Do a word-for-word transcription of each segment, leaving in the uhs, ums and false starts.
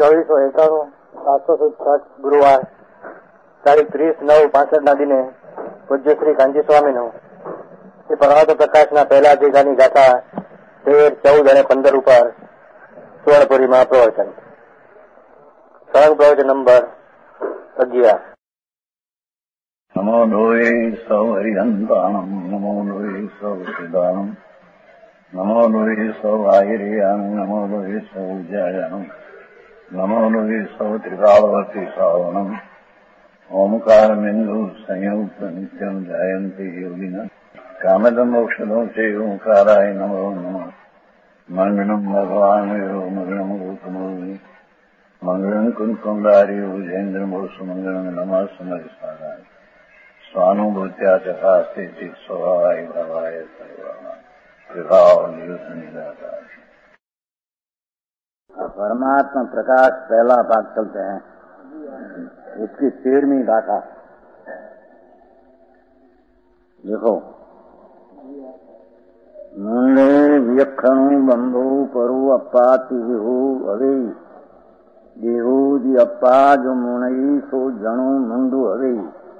ચોવીસો એકાણું સાતસો સડસઠ ગુરુવાર તારીખ ત્રીસ નવ પાસઠ ના દિને પૂજ્ય શ્રી કાંજી સ્વામીનું શ્રી પરમાત્મ પ્રકાશના પહેલા અધ્યાયની ગાથા તેર ચૌદ અને પંદર ઉપર સુવર્ણપુરીમાં પ્રવચન. સળંગ પ્રવચન નંબર અગિયાર. નમો લોહે સૌ હરિહંતાણમ નમો લોહે સૌ સિદ્ધાણમ નમો લોહે સૌ આયર્યાણમ નમો લોહે સૌ જયાણમ નમો લોહે સૌ ત્રિકાળવતી શ્રાવણમ ઓમકાર બિંદુ સંયુક્ત નિત્યમ જાયંતિ યોગિના કામદમ મોક્ષદો છે ઓંકારાય નમો નમઃ. મંગળમ ભગવાન મંગળમ ગૌતમોની મંગળમ કુંકુંડારી ભુજેન્દ્રમો સુમંગળમ નમઃ સમયસારાય સ્વાનુભૂત્યા ચકાસ્તે સ્વભાવાય ભાવાય સર્વાના विभाव निदाता. परमात्मा प्रकाश पहला भाग चलते हैं, उसकी तेरहवीं गाथा देखो. मुंडे व्यखणु बंधु परु अप्पा तिहु अवे देहु जी अप्पा जो मुनई सो जणु मुंडु अवे.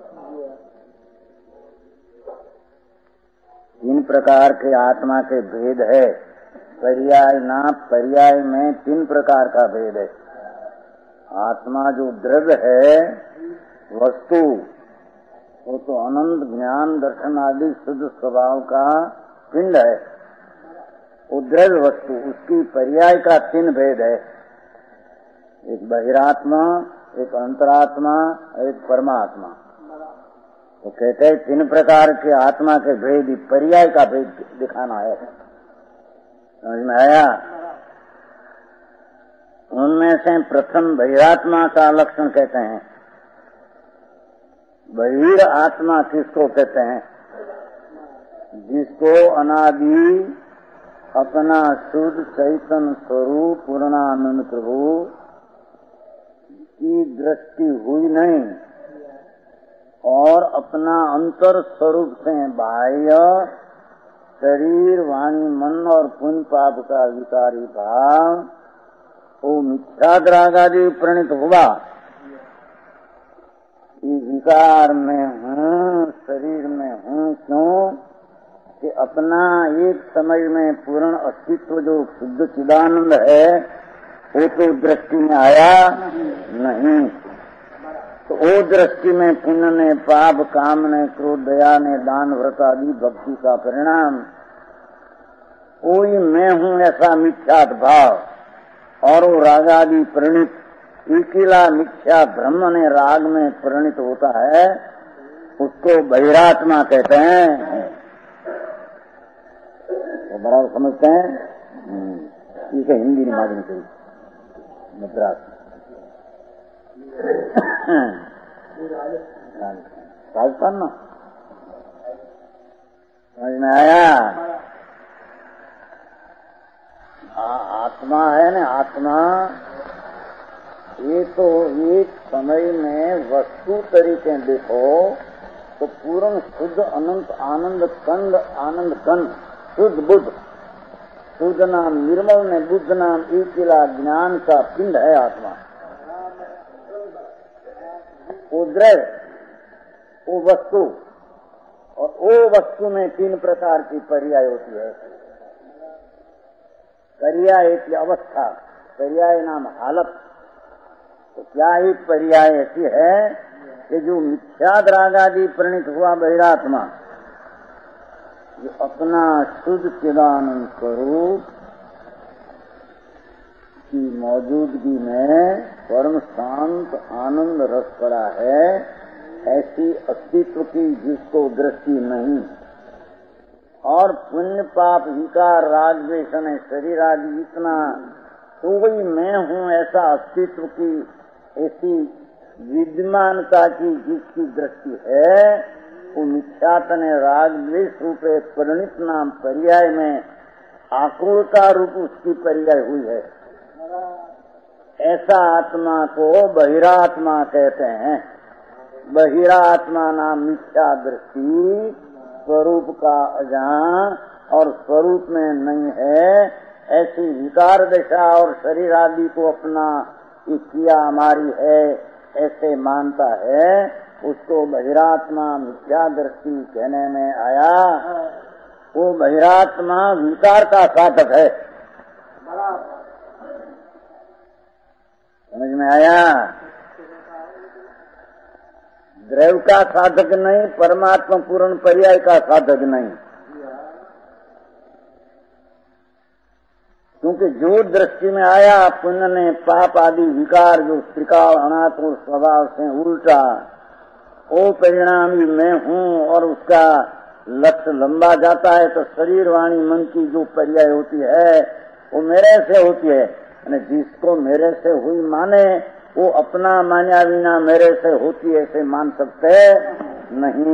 तीन प्रकार के आत्मा के भेद है. पर्याय ना पर्याय में तीन प्रकार का भेद है. आत्मा जो द्रव्य है वस्तु वो तो अनंत ज्ञान दर्शन आदि शुद्ध स्वभाव का पिंड है. वो द्रव्य वस्तु उसकी पर्याय का तीन भेद है. एक बहिरात्मा, एक अंतरात्मा, एक परमात्मा. तो कहते हैं तीन प्रकार के आत्मा के भेद पर्याय का भेद दिखाना है. समझ में आया? उनमें से प्रथम बहिरात्मा का लक्षण कहते हैं. बहिर आत्मा किसको कहते हैं? जिसको अनादि अपना शुद्ध चैतन्य स्वरूप पूर्णानंद प्रभु की दृष्टि हुई नहीं और अपना अंतर स्वरूप से बाह्य शरीर वाणी मन और पुण्य पाप का विकारी भाव वो मिथ्याद्राग आदि प्रणीत हुआ. इस विकार में हूँ, शरीर में हूँ क्यों कि अपना एक समय में पूर्ण अस्तित्व जो शुद्ध चिदानंद है वो तो दृष्टि में आया नहीं. तो वो दृष्टि में पुण्य ने पाप काम ने क्रोध दया ने दान व्रत आदि भक्ति का परिणाम वही मैं हूँ ऐसा मिथ्यात भाव और वो राग आदि परिणित इकिला मिथ्या ब्रह्म ने राग में परिणित होता है उसको बहिरात्मा कहते हैं. तो बराबर समझते हैं. इसे हिंदी में मालूम चाहिए मद्रास राजस्थान ना समझ में आया? आत्मा है ना, आत्मा ये तो एक समय में वस्तु तरीके देखो तो पूर्ण शुद्ध अनंत आनंद कंद आनंद कंद शुद्ध बुद्ध शुद्ध नाम निर्मल ने बुद्ध नाम इकिला ज्ञान का पिंड है आत्मा. वो द्रव्य वो वस्तु और वो वस्तु में तीन प्रकार की पर्याय होती है. पर्याय की अवस्था, पर्याय नाम हालत. तो क्या ही पर्याय ऐसी है कि जो मिथ्याद्राग आदि प्रणीत हुआ बहिरात्मा जो अपना शुद्ध चिदानंद स्वरूप की मौजूदगी में परम शांत आनंद रस पड़ा है ऐसी अस्तित्व की जिसको दृष्टि नहीं और पुण्य पाप विकार राग द्वेष ने शरीर आदि इतना तो वही मैं हूँ ऐसा अस्तित्व की ऐसी विद्यमानता की जिसकी दृष्टि है वो मिथ्यातन राग द्वेष रूपे परिणित नाम पर्याय में आकुलता रूप उसकी पर्याय हुई है. ऐसा आत्मा को बहिरात्मा कहते हैं. बहिरात्मा नाम मिथ्या दृष्टि स्वरूप का अजान और स्वरूप में नहीं है ऐसी विकार दशा और शरीर आदि को अपना कि क्रिया हमारी है ऐसे मानता है, उसको बहिरात्मा मिथ्या दृष्टि कहने में आया। वो बहिरात्मा विकार का साधक है। समझ में आया? द्रव्य का साधक नहीं, परमात्मा पूर्ण पर्याय का साधक नहीं। क्योंकि जो दृष्टि में आया पुण्य ने पाप आदि विकार जो त्रिकाल अनात्म स्वभाव से उल्टा, वो परिणाम भी मैं हूँ और उसका लक्ष्य लंबा जाता है तो शरीर वाणी मन की जो पर्याय होती है वो मेरे से होती है। जिसको मेरे से हुई माने वो अपना मान्या बिना मेरे से होती ऐसे मान सकते नहीं।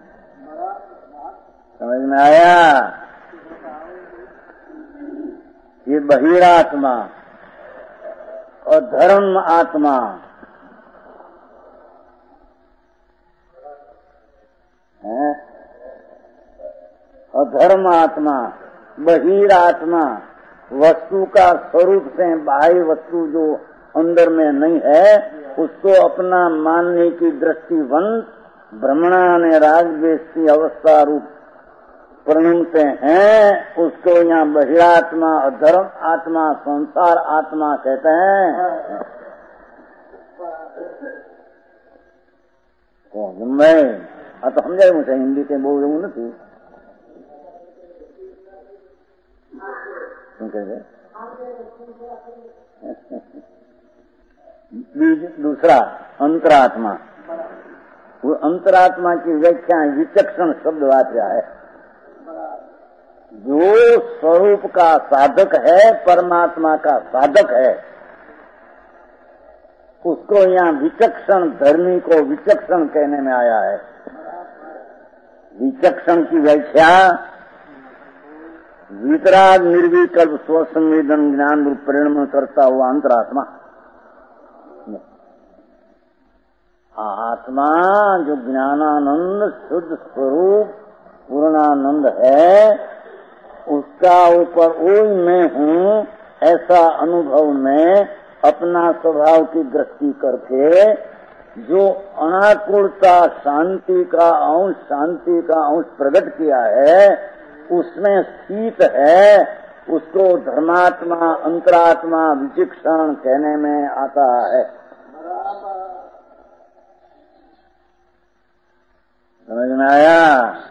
समझ में आया? ये बहिरात्मा और धर्म आत्मा है। और धर्म आत्मा बहिरात्मा वस्तु का स्वरूप से बाह्य वस्तु जो अंदर में नहीं है उसको अपना मानने की दृष्टिवंत भ्रमणा ने राग द्वेष की अवस्था रूप प्रणमते हैं, उसको यहाँ बहिरात्मा और धर्म आत्मा संसार आत्मा कहते हैं। मैं आ तो समझाए मुझे हिंदी से बोल रही हूँ ना थी दूसरा अंतरात्मा। वो अंतरात्मा की व्याख्या विचक्षण शब्द वाच्य है। जो स्वरूप का साधक है, परमात्मा का साधक है, उसको यहाँ विचक्षण धर्मी को विचक्षण कहने में आया है। विचक्षण की व्याख्या वितराग निर्विकल्प स्वसंवेदन ज्ञान रूप परिणाम करता हुआ अंतरात्मा। आत्मा जो ज्ञानानंद शुद्ध स्वरूप पूर्णानंद है, उसका ऊपर वही मैं हूँ ऐसा अनुभव में अपना स्वभाव की दृष्टि करके जो अनाकुलता शांति का अंश शांति का अंश प्रकट किया है उसमें स्थित है, उसको धर्मात्मा अंतरात्मा विचक्षण कहने में आता है। समझ में आया?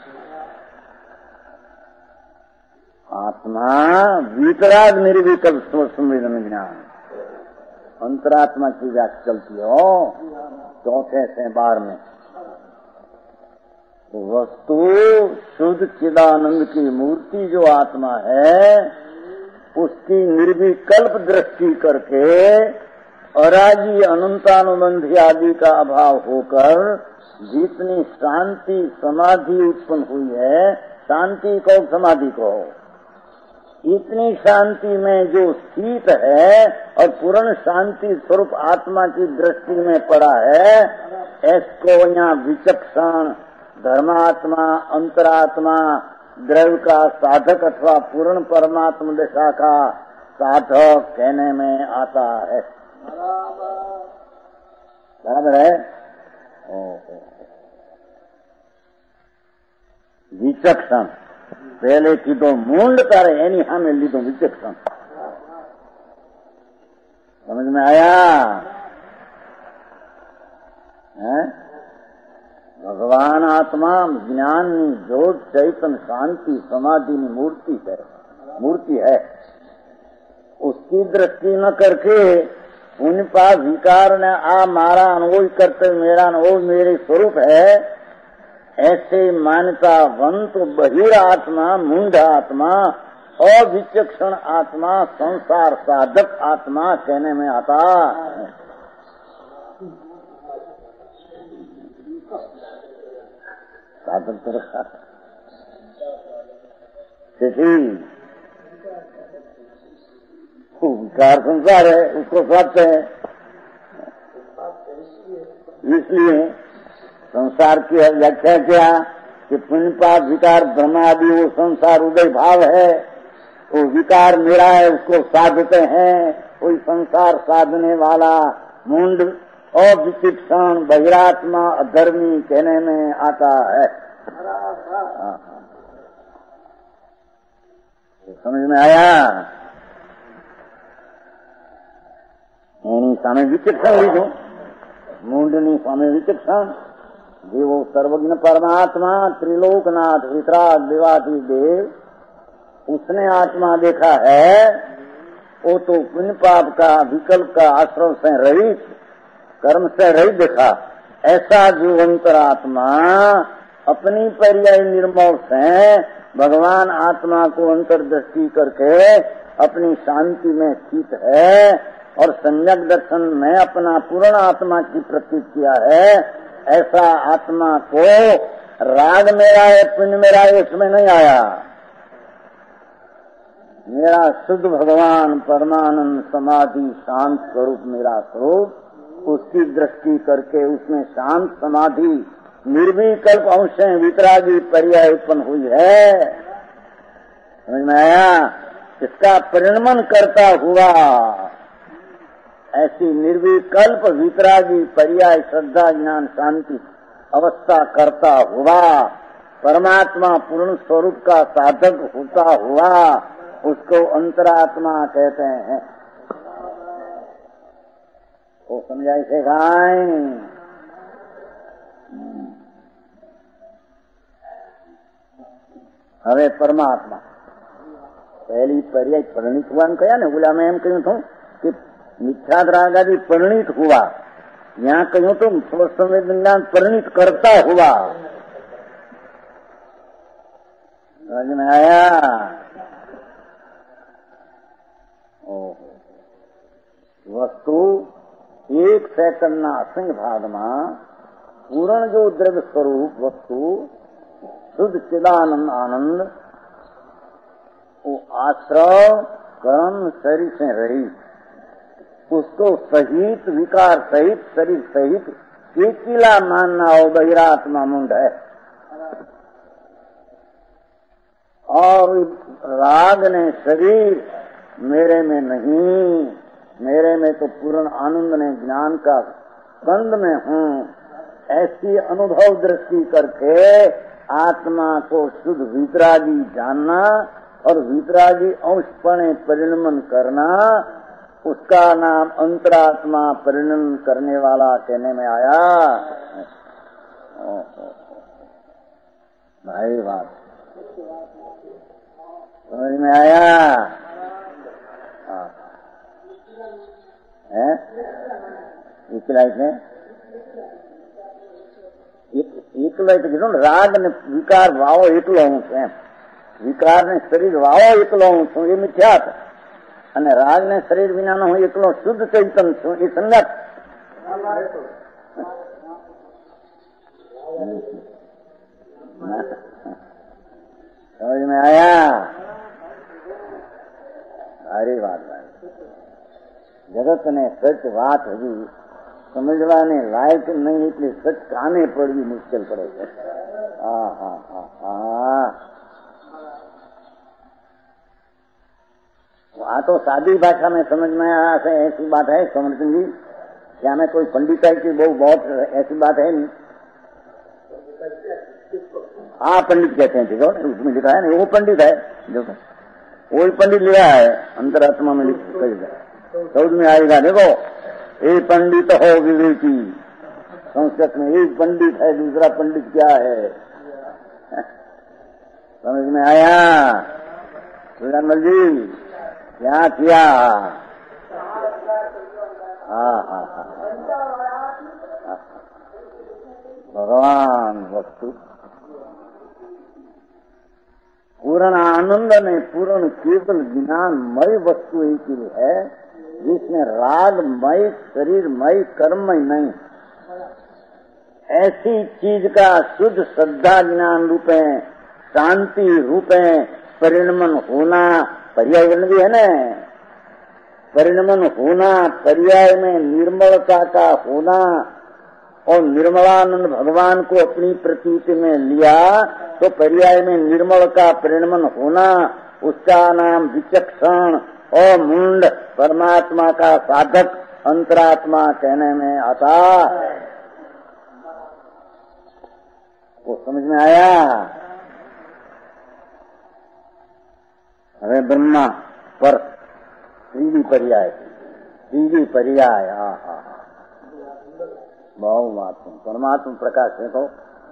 आत्मा वितराग निर्विकल्प संवेदन ज्ञान अंतरात्मा की व्याख्या चलती हो चौथे से बार में। वस्तु शुद्ध चिदानंद की मूर्ति जो आत्मा है उसकी निर्विकल्प दृष्टि करके अराजी अनंतानुबंधी आदि का अभाव होकर जितनी शांति समाधि उत्पन्न हुई है, शांति को समाधि को इतनी शांति में जो स्थित है और पूर्ण शांति स्वरूप आत्मा की दृष्टि में पड़ा है, इसको यहाँ विचक्षण धर्मात्मा अंतरात्मा द्रव्य का साधक अथवा पूर्ण परमात्मा दशा का साधक कहने में आता है। बराबर है? विचक्षण पहले कीधो मूंड करे एनी हमें लीधो विचक्षण। समझ में आया? है? भगवान आत्मा ज्ञान ज्योत चैतन शांति समाधि मूर्ति है, मूर्ति है। उसकी दृष्टि न करके उन पास विकार ने आ मारा अनुभव करते मेरा अनुभव मेरे स्वरूप है ऐसे मान्यतावंत बहिर आत्मा मूढ़ आत्मा और विचक्षण आत्मा संसार साधक आत्मा कहने में आता। साधक तरफ विकार संसार है उसको साधते हैं, इसलिए संसार की व्याख्या क्या कि पुण्य पाप विकार ब्रह्म आदि वो संसार उदय भाव है, वो विकार मेरा है उसको साधते हैं, कोई संसार साधने वाला मुंड और विचिक्षण बहिरात्मा अधर्मी कहने में आता है। समझ में आया? એની સામે વિચક્ષણ લીધું, મૂંડની સામે વિચક્ષણ જેવો સર્વજ્ઞ परमात्मा त्रिलोकनाथ वितराग देवाती देव, उसने आत्मा देखा है, वो तो पुण्य पाप का विकल्प का आश्रम से रहित, कर्म से रहित देखा। ऐसा जो अंतरात्मा अपनी पर्याय निर्मल से भगवान आत्मा को अंतर्दृष्टि करके अपनी शांति में स्थित है और सम्यक दर्शन में अपना पूर्ण आत्मा की प्रतीत किया है, ऐसा आत्मा को राग मेरा है पुण्य मेरा है इसमें नहीं आया। मेरा शुद्ध भगवान परमानंद समाधि शांत स्वरूप मेरा स्वरूप, उसकी दृष्टि करके उसमें शांत समाधि निर्विकल्प अंश वितरागी पर्याय उत्पन्न हुई है। समझ में आया? इसका परिणमन करता हुआ ऐसी निर्विकल्प वितरागी पर्याय श्रद्धा ज्ञान शांति अवस्था करता हुआ परमात्मा पूर्ण स्वरूप का साधक होता हुआ उसको अंतरात्मा कहते हैं। वो समझाई से गाय હવે પરમાત્મા પહેલી પર્યાય પરિણિત હોવાનું કયા ને, ઓલા મેં એમ કહ્યું હતું કે मिथ्याद रागादि परिणित हुआ, यहाँ कहूँ तो स्वसंवेदन परिणित करता हुआ। समझ में आया? वस्तु एक सेकंड ना असंग भाग में पूर्ण जो द्रव्य स्वरूप वस्तु शुद्ध चिदानंद आनंद वो आश्रय कर्म शरीर से रही, उसको सहित विकार सहित शरीर सहित एकीला मानना हो बहिरात्मा मुंड है। और राग ने शरीर मेरे में नहीं, मेरे में तो पूर्ण आनंद ने ज्ञान का स्कंद में हूँ, ऐसी अनुभव दृष्टि करके आत्मा को शुद्ध वितरागी जानना और वितरागी अंशपणे परिणमन करना, उसका नाम अंतरात्मा परिणमन करने वाला कहने में आया। भाई बात समझ में आया? है એકલો એટલે કીધું ને, રાગ ને વિકાર વાવો એકલો હું છું એમ, વિકાર ને શરીર વાવો એકલો હું છું એ મિથ્યા છે, અને રાગ ને શરીર વિનાનો હું એકલો શુદ્ધ ચૈતન છું એ સંગત। समझ में आया? अरे बात जगत ने सच बात हजू समझवाने लायक नहीं, એટલે સચ કાને પડવી મુશ્કેલ પડે છે। હા હા હા હા आ तो सादी भाषा में समझ में आया है। ऐसी बात है समर्थन जी, क्या में कोई पंडिताई की बहु बहुत ऐसी बात है नहीं? हाँ पंडित कहते हैं, देखो उसमें लिखा है ना, वो पंडित है, देखो वही पंडित लिखा है, अंतरात्मा में लिख समझ में आएगा। देखो एक पंडित हो विवेकी, संस्कृत में एक पंडित है, दूसरा पंडित क्या है, समझ में आया? सुजानमल जी क्या किया? हाँ हाँ हाँ भगवान वस्तु पूर्ण आनंद में पूर्ण केवल ज्ञानमय वस्तु एक ही है, जिसमें रागमय शरीरमय कर्ममय नहीं। ऐसी चीज का शुद्ध श्रद्धा ज्ञान रूपे शांति रूपे परिणमन होना, पर्याय भी है न, परिणमन होना, पर्याय में निर्मलता का होना, और निर्मलानंद भगवान को अपनी प्रतीति में लिया तो पर्याय में निर्मल का परिणमन होना, उसका नाम विचक्षण और मुंड परमात्मा का साधक अंतरात्मा कहने में आता है। वो समझ में आया? अरे ब्रह्मा पर त्रिवी पर्याय, त्रिवी पर्याय, हा हा बहुमात्मा परमात्मा प्रकाश है तो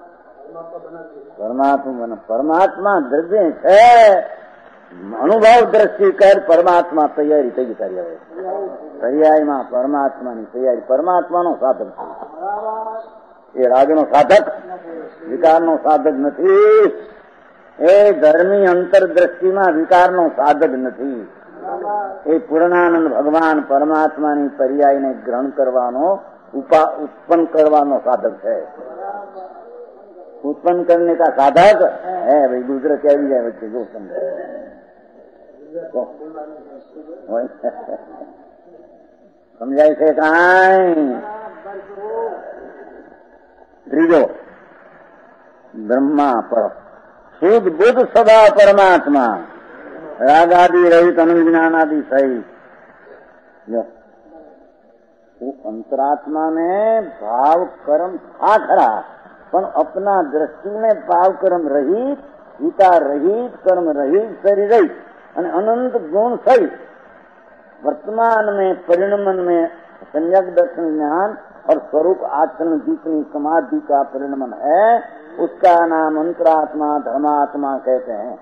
परमात्मा परमात्मा द्रव्य है। अनुभव दृष्टि कर परमात्मा तैयारी થઈ કરી હવે પર્યાયમાં પરમાત્માની તૈયારી પરમાત્માનો સાધક છે એ રાગનો સાધક વિકારનો સાધક નથી એ ધર્મી અંતરદ્રષ્ટિમાં વિકારનો સાધક નથી એ પૂર્ણાનંદ ભગવાન પરમાત્માની પર્યાયને ગ્રહણ કરવાનો ઉપા उत्पन्न करवानो साधक है। उत्पन्न करने का साधक है भाई दूसरा क्या भी जाए बच्चे जो समझे समझाई से कहां त्रिजो ब्रह्मा पर शुद्ध बुद्ध सदा परमात्मा रागादि रहित अनंत ज्ञानादि सही जो वो अंतरात्मा में भाव कर्म था खरा पर अपना दृष्टि में भाव कर्म रहित विकार रहित कर्म रहित शरीर रहित अनंत गुण सहित वर्तमान में परिणमन में संयक दर्शन ज्ञान और स्वरूप आचरण जितनी समाधि का परिणमन है उसका नाम अंतरात्मा धर्मात्मा कहते हैं।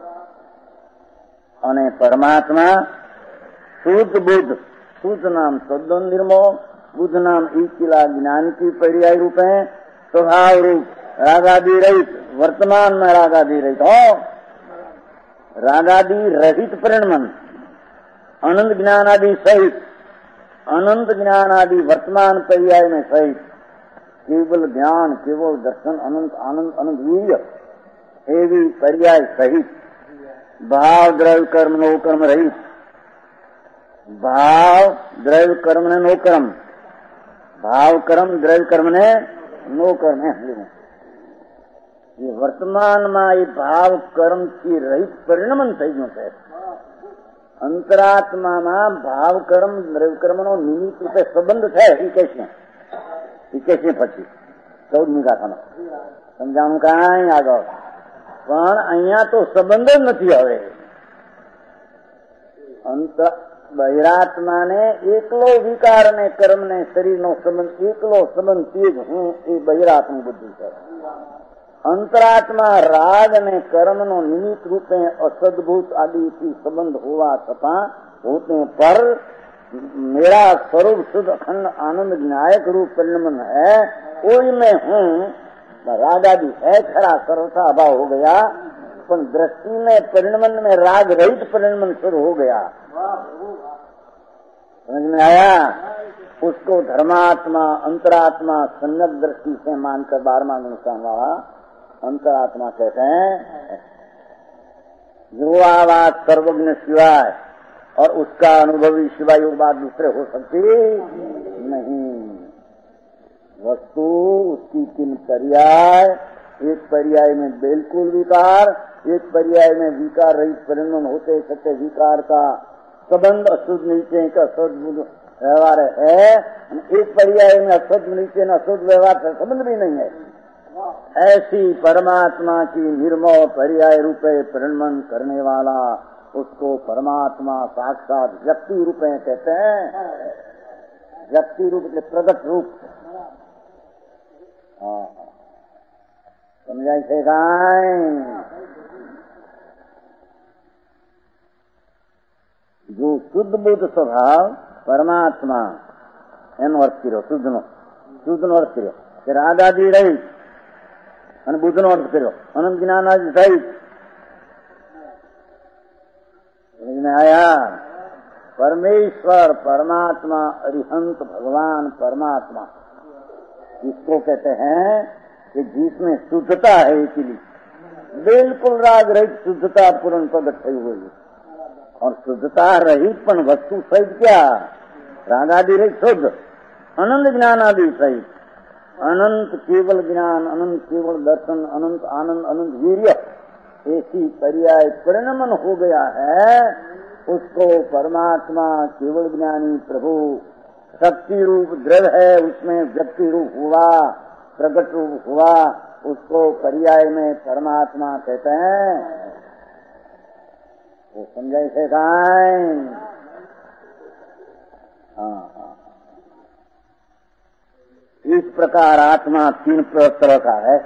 और परमात्मा शुद्ध बुद्ध, शुद्ध नाम शुद्ध निर्मोह, बुद्ध नाम ईकिला ज्ञान की पर्याय रूप है। स्वभाव रूप रागादि रहित, वर्तमान में रागादि रहित हो, रागादि रहित परिणमन अनंत ज्ञान आदि सहित, अनंत ज्ञान आदि वर्तमान पर्याय में सहित, केवल ज्ञान केवल दर्शन अनंत आनंद अनंत वीर्य एवं पर्याय सहित, भाव द्रव्य कर्म नो कर्म रहित, भाव द्रव्य कर्म ने नो कर्म, भाव कर्म द्रव्य कर्म ने नो कर्म है। ये वर्तमान में ये भाव कर्म की रहित परिणमन થઈ ગયું છે। अंतरात्मा में भाव कर्म द्रव्य कर्म नो निमित्त रूपे संबंध है। कैसे कैसे પછી ચૌદમી ગાથામાં સમજાણું કાંઈ આગળ પણ અહીંયા તો સંબંધ જ નથી। હવે અંત બહિરાત્મા ને એકલો વિકાર ને કર્મ ને શરીર નો સંબંધ એકલો સંબંધ તે જ હું એ બહિરાત્મા બુદ્ધિ છે। अंतरात्मा राग ने कर्म नो निमित्त रूपे असद्भूत आदि की संबंध हुआ छता होते पर मेरा स्वरूप शुद्ध अखंड आनंद न्यायक रूप परिणमन है। कोई में हूँ राग आदि है खरा सर्वथा अभाव हो गया, पर दृष्टि में परिणमन में राग रहित परिणमन शुरू हो गया। समझ में आया? उसको धर्मात्मा अंतरात्मा संयक दृष्टि से मानकर बारहवां अनुष्ठान वाला अंतरात्मा कहते हैं। जो आवाज सर्वज्ञ सिवाय और उसका अनुभवी सिवाय योग बात दूसरे हो सकती नहीं। वस्तु उसकी तीन पर्याय, एक पर्याय में बिल्कुल विकार, एक पर्याय में विकार रहित परिणमन होते सत्य विकार का संबंध अशुद्ध नीचे का शुद्ध व्यवहार है। एक पर्याय में अशुद्ध नीचे न शुद्ध व्यवहार का संबंध भी नहीं है। ऐसी परमात्मा की निर्मोह पर्याय रूपे परिणमन करने वाला उसको परमात्मा साक्षात व्यक्ति रूपे कहते हैं। व्यक्ति रूप के प्रगट रूप समझाई से जो शुद्ध बुद्ध स्वभाव परमात्मा एनो अर्थ कर्यो शुद्ध नो शुद्ध नो अर्थ कर्यो कि राग आदि रही અને બુદ્ધનો અર્થ કર્યો અનંત જ્ઞાન આદિ સહિત। समझ में आया? परमेश्वर परमात्मा अरिहंत भगवान परमात्मा इसको कहते हैं कि जिसमें शुद्धता है इसीलिए बिल्कुल राग रहित शुद्धता पूर्ण प्रकट થઈ हुई है। और शुद्धता रहित पण वस्तु सहित क्या राग आदि रहित शुद्ध अनंत ज्ञान आदि सहित अनंत केवल ज्ञान अनंत केवल दर्शन अनंत आनंद अनंत वीर्य ऐसी पर्याय परिणमन हो गया है, उसको परमात्मा केवल ज्ञानी प्रभु शक्ति रूप द्रव्य है, उसमें व्यक्ति रूप हुआ, प्रगट रूप हुआ, उसको पर्याय में परमात्मा कहते हैं। वो समझाई से गाय। हाँ हाँ, इस प्रकार आत्मा तीन तरह का है।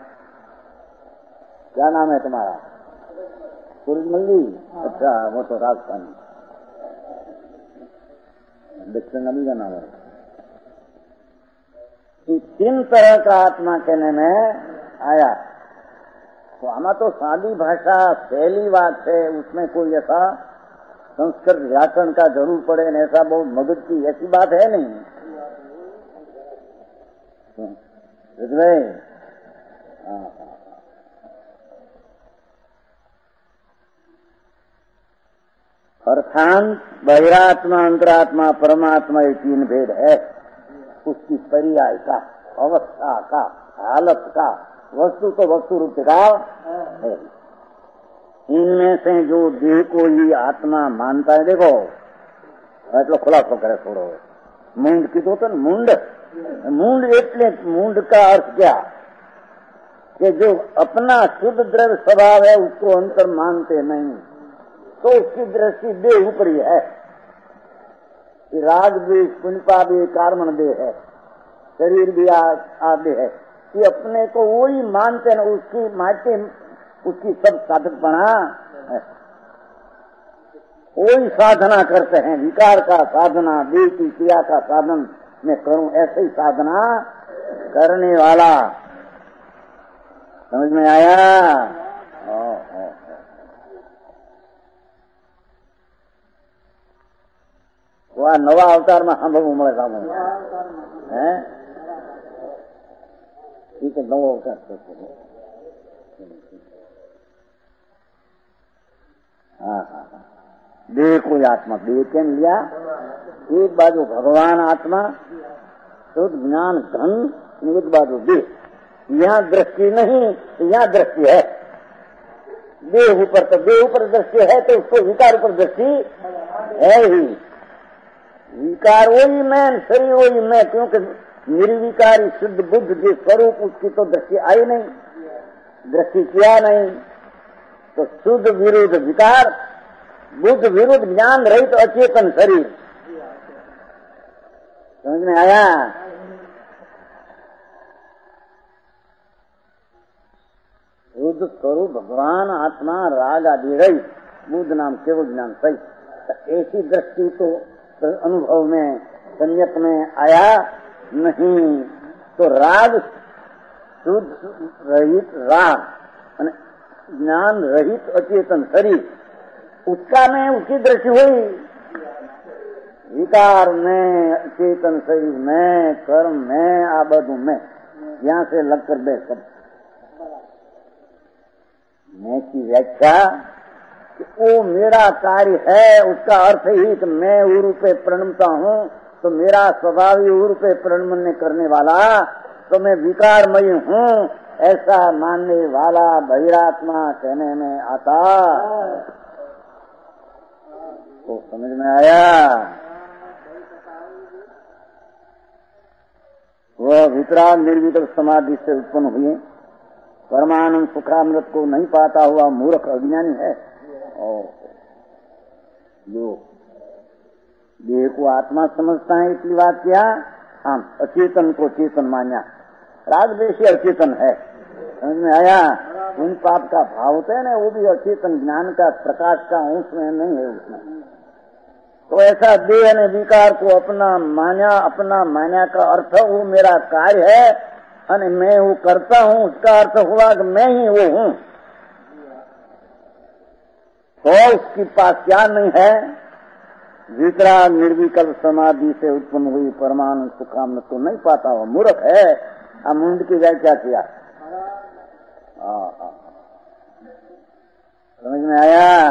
क्या नाम है तुम्हारा? सूरजमल्ली। अच्छा, वो तो राजस्थानी दक्षिण नबी का नाम है। तीन तरह का आत्मा कहने में आया, तो हमें तो सादी भाषा पहली बात है, उसमें कोई ऐसा संस्कृत व्याकरण का जरूर पड़े, ऐसा बहुत मदद की ऐसी बात है नहीं। अर्थात बहिरात्मा, अंतरात्मा, परमात्मा, ये तीन भेद है। उसकी पर्याय का, अवस्था का, हालत का, वस्तु तो वस्तु रूप का है। इनमें से जो देह को ही आत्मा मानता है, देखो એટલો ખુલાસો કરે થોડો, મૂંડ કીધું તો ને, મૂંડ मूंड એટલે मूंड का अर्थ क्या कि जो अपना शुद्ध द्रव्य स्वभाव है उसको अंतर मानते नहीं, तो उसकी दृष्टि देह ऊपर ही है। राग भी, पुण्यपा भी, कार्मण भी है, शरीर भी आदि है, कि अपने को वही मानते न, उसकी मानते उसकी सब साधक बना है, वही साधना करते हैं। विकार का साधना, देह की क्रिया का साधन मैं करूं, ऐसे ही साधना करने वाला। समझ में आया? ओ, ओ, ओ। वह नवा अवतार में हम भगू मैं काम है, ठीक है, नवा अवतार करते हैं। हाँ हाँ हाँ, देह को आत्मा, देह के लिया एक बाजू भगवान आत्मा, शुद्ध ज्ञान धन, एक बाजू देह। यहाँ दृष्टि नहीं, यहाँ दृष्टि है। देह ऊपर तो देह ऊपर दृष्टि है, तो उसको विकार ऊपर दृष्टि है ही। विकार वही मैं, शरीर वही मैं, क्योंकि निर्विकारी शुद्ध बुद्ध जो स्वरूप, उसकी तो दृष्टि आई नहीं, दृष्टि किया नहीं, तो शुद्ध विरुद्ध विकार, बुद्ध विरुद्ध ज्ञान रहित तो अचेतन शरीर। समझ में आया? शुद्ध स्वरूप भगवान आत्मा राग आदि रहित, बुद्ध नाम केवल ज्ञान सही। ऐसी दृष्टि तो अनुभव में, संयत में आया नहीं, तो राग शुद्ध रहित राग, ज्ञान रहित अचेतन शरीर, उसका में उसकी दृष्टि हुई। विकार में, अचेतन शरीर में, कर्म में, आबदू में, यहाँ से लगकर बे सब मैं की व्याख्या कि वो मेरा कार्य है, उसका अर्थ ही कि मैं उर पे प्रणमता हूँ, तो मेरा स्वभाव ही उर पे प्रणमन करने वाला, तो मैं विकारमयी हूँ, ऐसा मानने वाला बहिरात्मा कहने में आता। तो समझ में आया? वह वितराग निर्विकल्प समाधि से उत्पन्न हुए परमानंद सुखामृत को नहीं पाता हुआ मूर्ख अज्ञानी है, और जो देह को आत्मा समझता है, इसलिए बात किया। हम अचेतन को चेतन मान्या, रागद्वेषी अचेतन है। समझ में आया? उन पाप का भाव होता है ना, वो भी अचेतन ज्ञान का प्रकाश का अंश में नहीं है उसमें। तो ऐसा देह ने विकार को अपना मान्या, अपना मान्या का अर्थ वो मेरा कार्य है, और मैं वो करता हूँ, उसका अर्थ हुआ कि मैं ही वो हूँ। तो उसके पास क्या नहीं है? वितराग निर्विकल्प समाधि से उत्पन्न हुई परमाणु सुखामृत को नहीं पाता हुआ मूर्ख है। अब मुंड की व्याख्या किया। समझ में आया?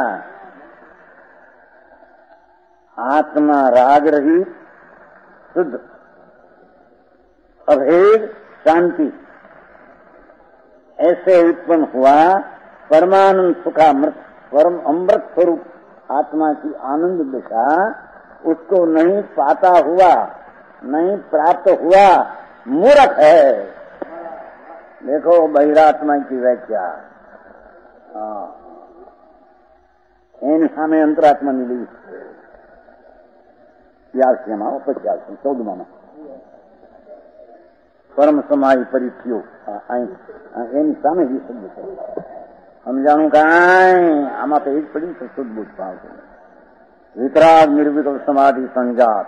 आत्मा राग रहित, शुद्ध, अभेद, शांति, ऐसे उत्पन्न हुआ परमानंद सुखामृत परम अमृत स्वरूप आत्मा की आनंद दिशा उसको नहीं पाता हुआ, नहीं प्राप्त हुआ मूर्ख है। देखो बहिरात्मा की व्याख्या, એની સામે અંતરાત્મા ની લીધી યાર્થ્યમાં પચાસ ચૌદમાં પરમ સમાધિ પરીક્ષયો એની સામે જ શબ્દ છે. સમજાણું કાંઈ આમાં તો એ જ પડી છે શુદ્ધ બુદ્ધ ભાવ છે. વિતરાગ નિર્વિકલ્પ સમાધિ સંજાત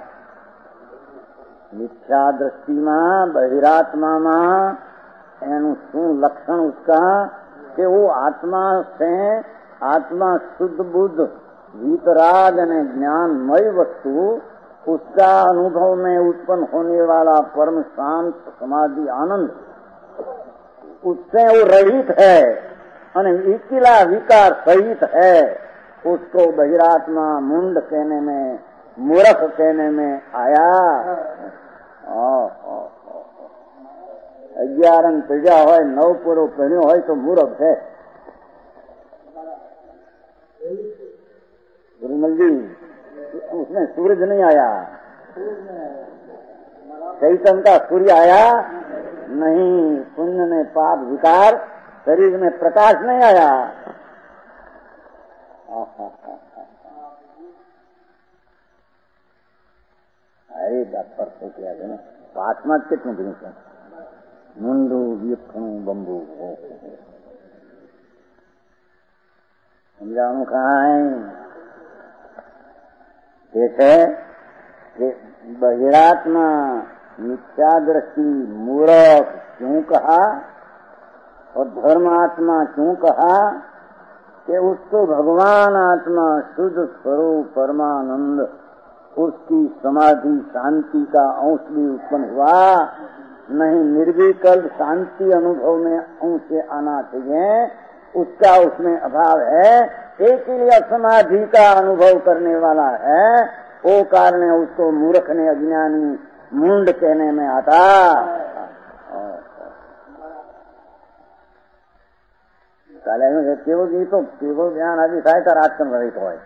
મિથ્યા દ્રષ્ટિમાં બહિરાત્મામાં એનું શું લક્ષણ उसका કે वो आत्मा से आत्मा शुद्ध बुद्ध वीतराग ने ज्ञानमय वस्तु उसका अनुभव में उत्पन्न होने वाला परम शांत समाधि आनंद उससे वो रहित है और इकिला विकार सहित है. उसको बहिरात्मा मुंड कहने में, मूर्ख कहने में आया. अग्यारन पीड़ा हो नौ पूरो पहन्यो हो तो मूर्ख है. गुरुमल जी उसमें सूरज नहीं आया, चैतन्य का सूर्य आया नहीं, पुण्य में पाप विकार शरीर में प्रकाश नहीं आया. अरे डॉक्टर को क्या है पास में कितने दिन से मुंडू व्यक्णु बम्बू समझाणु कहाँ है. जैसे बहिरात्मा मिथ्या दृष्टि मूर्ख क्यों कहा और धर्मात्मा क्यों कहा कि उसको भगवान आत्मा शुद्ध स्वरूप परमानंद उसकी समाधि शांति का अंश भी उत्पन्न हुआ नहीं. निर्विकल्प शांति अनुभव में अंश से आना चाहिए, उसका उसमें अभाव है. एक ही लिए समाधि का अनुभव करने वाला है, वो कारण उसको मूर्ख ने अज्ञानी मुंड कहने में आता. केवल जी तो केवल ज्ञान आदि થાય તો આઠ કર્મ રહિત હોય.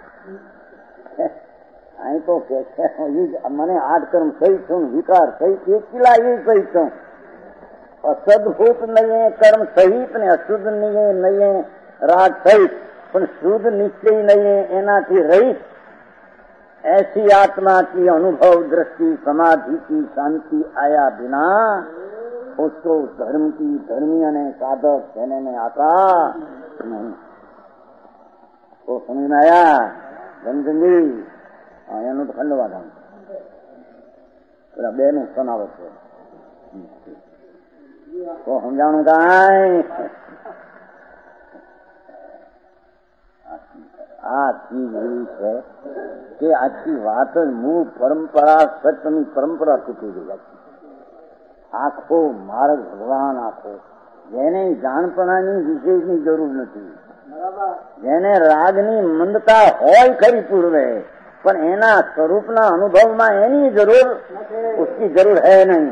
અહીં તો કે મને આઠ કર્મ સહિત છું, વિકાર સહિત એકલા એ સહિત છું. અસદભૂત નહીં કર્મ સહિત ને અશુદ્ધ નહીં નહીં રાગ સહિત પણ શુદ્ધ નિશ્ચય नहीं એનાથી रहित ऐसी आत्मा की अनुभव दृष्टि समाधि की शांति आया बिना उसको धर्म की धर्मीय ने साधक कहने में आता नहीं. तो समझ में आया रंजन जी? એનું તો ખંડવાધાન પેલા બે નું સનાવત છે તો સમજાણું કાંઈ. આ ચીજ એવી છે કે આખી વાત જ મૂળ પરંપરા સત્યની પરંપરા તૂટી ગઈ. આખો માર્ગ ભગવાન આખો જેને જાણપણાની વિશેષની જરૂર નથી, જેને રાગની મંદતા હોય ખરી પૂર્વે પણ એના સ્વરૂપના અનુભવમાં એની જરૂર उसकी जरूर है नहीं.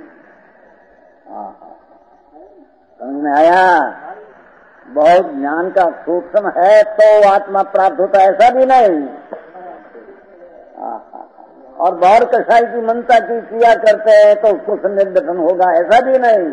समझ में आया? बहुत ज्ञान का सूक्ष्म है तो आत्मा प्राप्त होता है ऐसा भी नहीं, और बहुत कसाई की मनता की क्रिया करते हैं तो उसको संदेह दर्शन होगा ऐसा भी नहीं.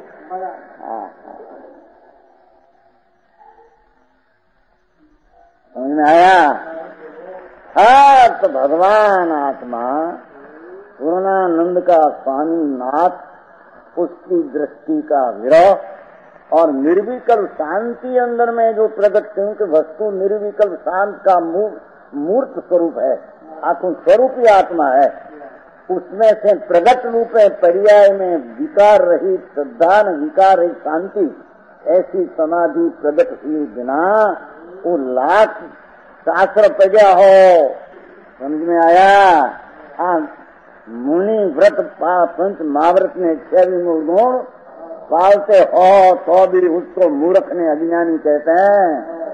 समझ में आया? हाँ तो भगवान आत्मा पूर्णानंद का स्वामी नाथ उसकी दृष्टि का विरह और निर्विकल्प शांति अंदर में जो प्रकट क्योंकि वस्तु निर्विकल्प शांत का मूर्त स्वरूप है, आत्म स्वरूप ही आत्मा है. उसमें से प्रकट रूप है पर्याय में विकार रहित श्रद्धा न विकार रहित शांति ऐसी समाधि प्रकट हुई बिना वो लाख शास्त्र पजा हो. समझ में आया? हाँ मुनि व्रत पंच महाव्रत ने छह मूल गुण पालते हो तो भी उसको मूर्ख ने अज्ञानी कहते हैं.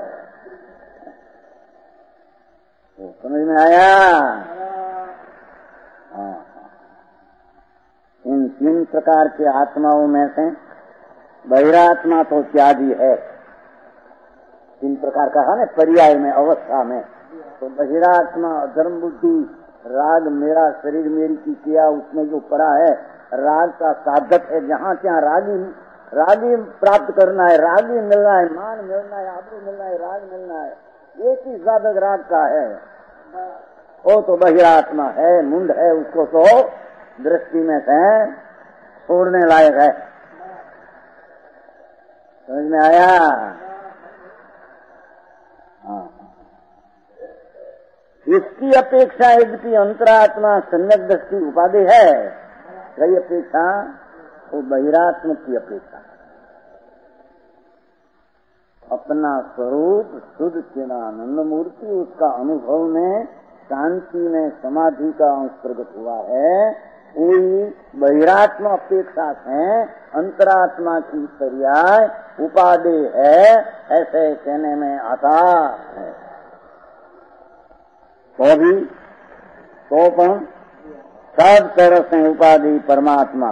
तो समझ में आया? हाँ. इन तीन प्रकार के आत्माओं में से बहिरात्मा तो त्यागी है, तीन प्रकार का है ना पर्याय में, अवस्था में। तो बहिरात्मा, अधर्म बुद्धि, राग मेरा शरीर मेरी की किया, उसमें जो पड़ा है राग का साधक है। जहाँ ત્યાં रागी रागी प्राप्त करना है, रागी मिलना है, मान मिलना है, आबरू मिलना है, राग मिलना है, एक ही साधक राग का है। वो तो बहिरात्मा है, मुंड है, उसको तो दृष्टि में से छोड़ने लायक है। समझ में आया? हाँ। इसकी अपेक्षा यद्यपि अंतरात्मा सम्यक दृष्टि उपाधि है, कई अपेक्षा वो बहिरात्म की अपेक्षा। अपना स्वरूप शुद्ध चिदानंद मूर्ति, उसका अनुभव में शांति में समाधि का अंश प्रकट हुआ है। कोई बहिरात्मा अपेक्षा से अंतरात्मा की पर्याय उपाधि है, ऐसे कहने में आता है। तो भी तो पण सब तरह से उपाधि परमात्मा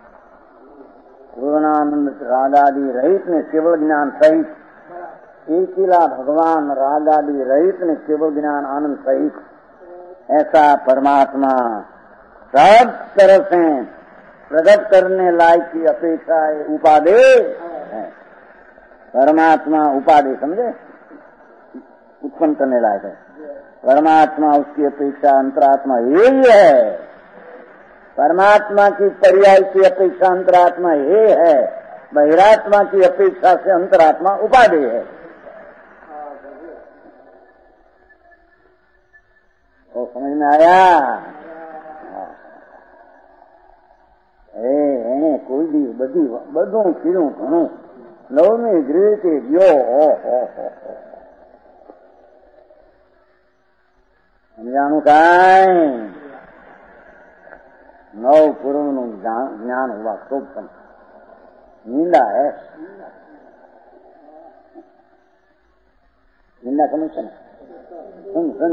पूर्णानंद रागादि रहित ने केवल ज्ञान सहित, एकीला भगवान रागादि रहित ने केवल ज्ञान आनंद सहित, ऐसा परमात्मा सब तरह से प्रकट करने लायक की अपेक्षा उपाधि है। परमात्मा उपाधि समझे, उत्पन्न करने लायक है। परमात्मा उसकी अपेक्षा अंतरात्मा यही है। परमात्मा की पर्याय की अपेक्षा अंतरात्मा ये है, बहिरात्मा की अपेक्षा से अंतरात्मा उपाधि है। तो समझ में आया? ए, ए कोई भी बधी બધું કીધું ઘણું નવમી ગ્રહથી ગયો। સમજાણું કાંઈ? नौ पूर्व ज्ञान हुआ खूब सम निंदा है, निंदा समझ सुन सुन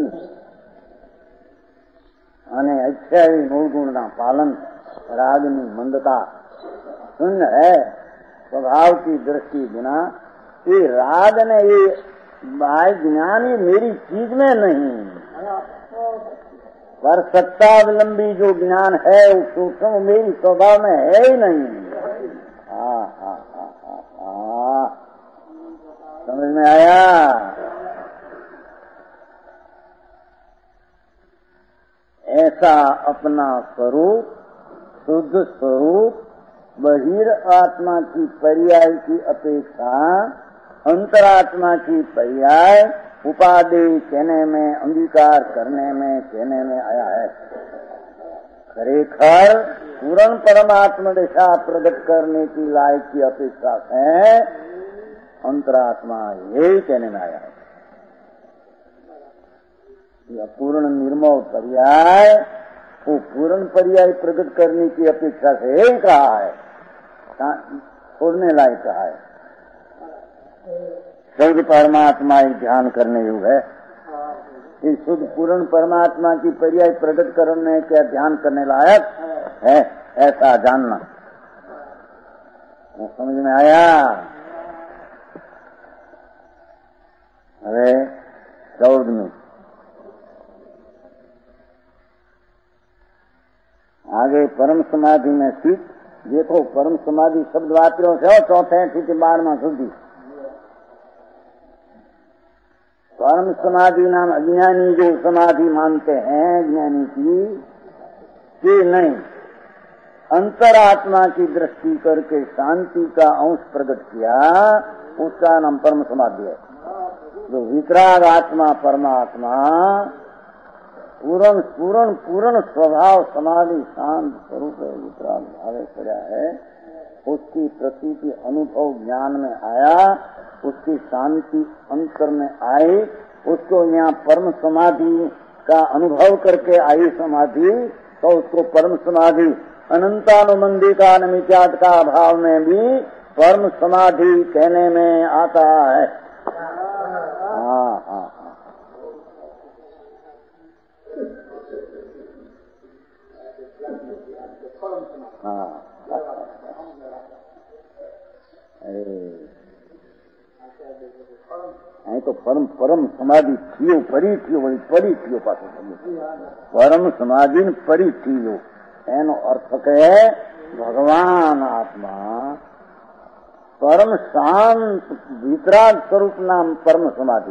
અને અચ્છાઈ મૂળગુણના પાલન, રાગની મંદતા शून्य है। स्वभाव की दृष्टि बिना ये राग ने ये बाह्य ज्ञान ये मेरी चीज में नहीं, पर सत्तावलंबी जो ज्ञान है वो सूक्ष्म मेरी स्वभाव में है ही नहीं। हाँ हाँ हाँ हाँ हाँ, समझ में आया? ऐसा अपना स्वरूप, शुद्ध स्वरूप बहिर आत्मा की पर्याय की अपेक्षा अंतरात्मा की पर्याय उपाधि कहने में, अंगीकार करने में, कहने में आया है। खरेखर पूर्ण परमात्मा दिशा प्रकट करने की लायक की अपेक्षा से अंतरात्मा यही कहने में आया है। यह पूर्ण निर्मल पर्याय वो पूर्ण पर्याय प्रकट करने की अपेक्षा से यही कहा है, छोड़ने लायक कहा है। शुद्ध परमात्मा एक ध्यान करने योग्य है। इस शुद्ध पूर्ण परमात्मा की पर्याय प्रकट करने का ध्यान करने लायक है, ऐसा जानना। समझ में आया? अरे चौद में आगे परम समाधि में स्थित देखो। परम समाधि शब्द वाक्यों से चौथे ठीक बारहवां शुद्धि। परम समाधि नाम अज्ञानी जो समाधि मानते हैं ज्ञानी की, कि नहीं अंतरात्मा की दृष्टि करके शांति का अंश प्रकट किया, उसका नाम परम समाधि है। जो वितराग आत्मा परमात्मा पूर्ण पूर्ण पूर्ण स्वभाव समाधि शांत स्वरूप वितराग भावे पड़ा है, उसकी प्रतीति अनुभव ज्ञान में आया, उसकी शांति अंतर में आई, उसको यहाँ परम समाधि का अनुभव करके आई समाधि, तो उसको परम समाधि अनंतानुबंधी का निमित्यात का भाव में भी परम समाधि कहने में आता है। हाँ हाँ हाँ અહીં તો પરમ પરમ સમાધિ થયો, પરી થયો, વળી પરી થયો પાછો પરમ સમાધિ ને પરી થયો એનો અર્થ કહે ભગવાન આત્મા પરમ શાંત વિતરાગ સ્વરૂપના પરમ સમાધિ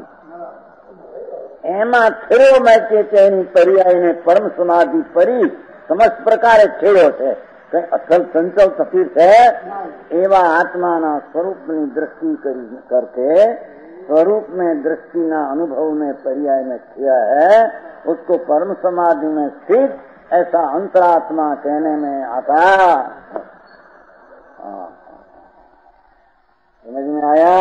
એમાં થયો માટે છે એની પર્યાયને પરમ સમાધિ પરી સમસ્ત પ્રકારે થયો છે. કઈ અસલ ચંચલ તપીર છે એવા આત્માના સ્વરૂપની દ્રષ્ટિ કરી करके स्वरूप में दृष्टि न अनुभव में पर्याय में किया है उसको परम समाधि में स्थित ऐसा अंतरात्मा कहने में आता. समझ में आया?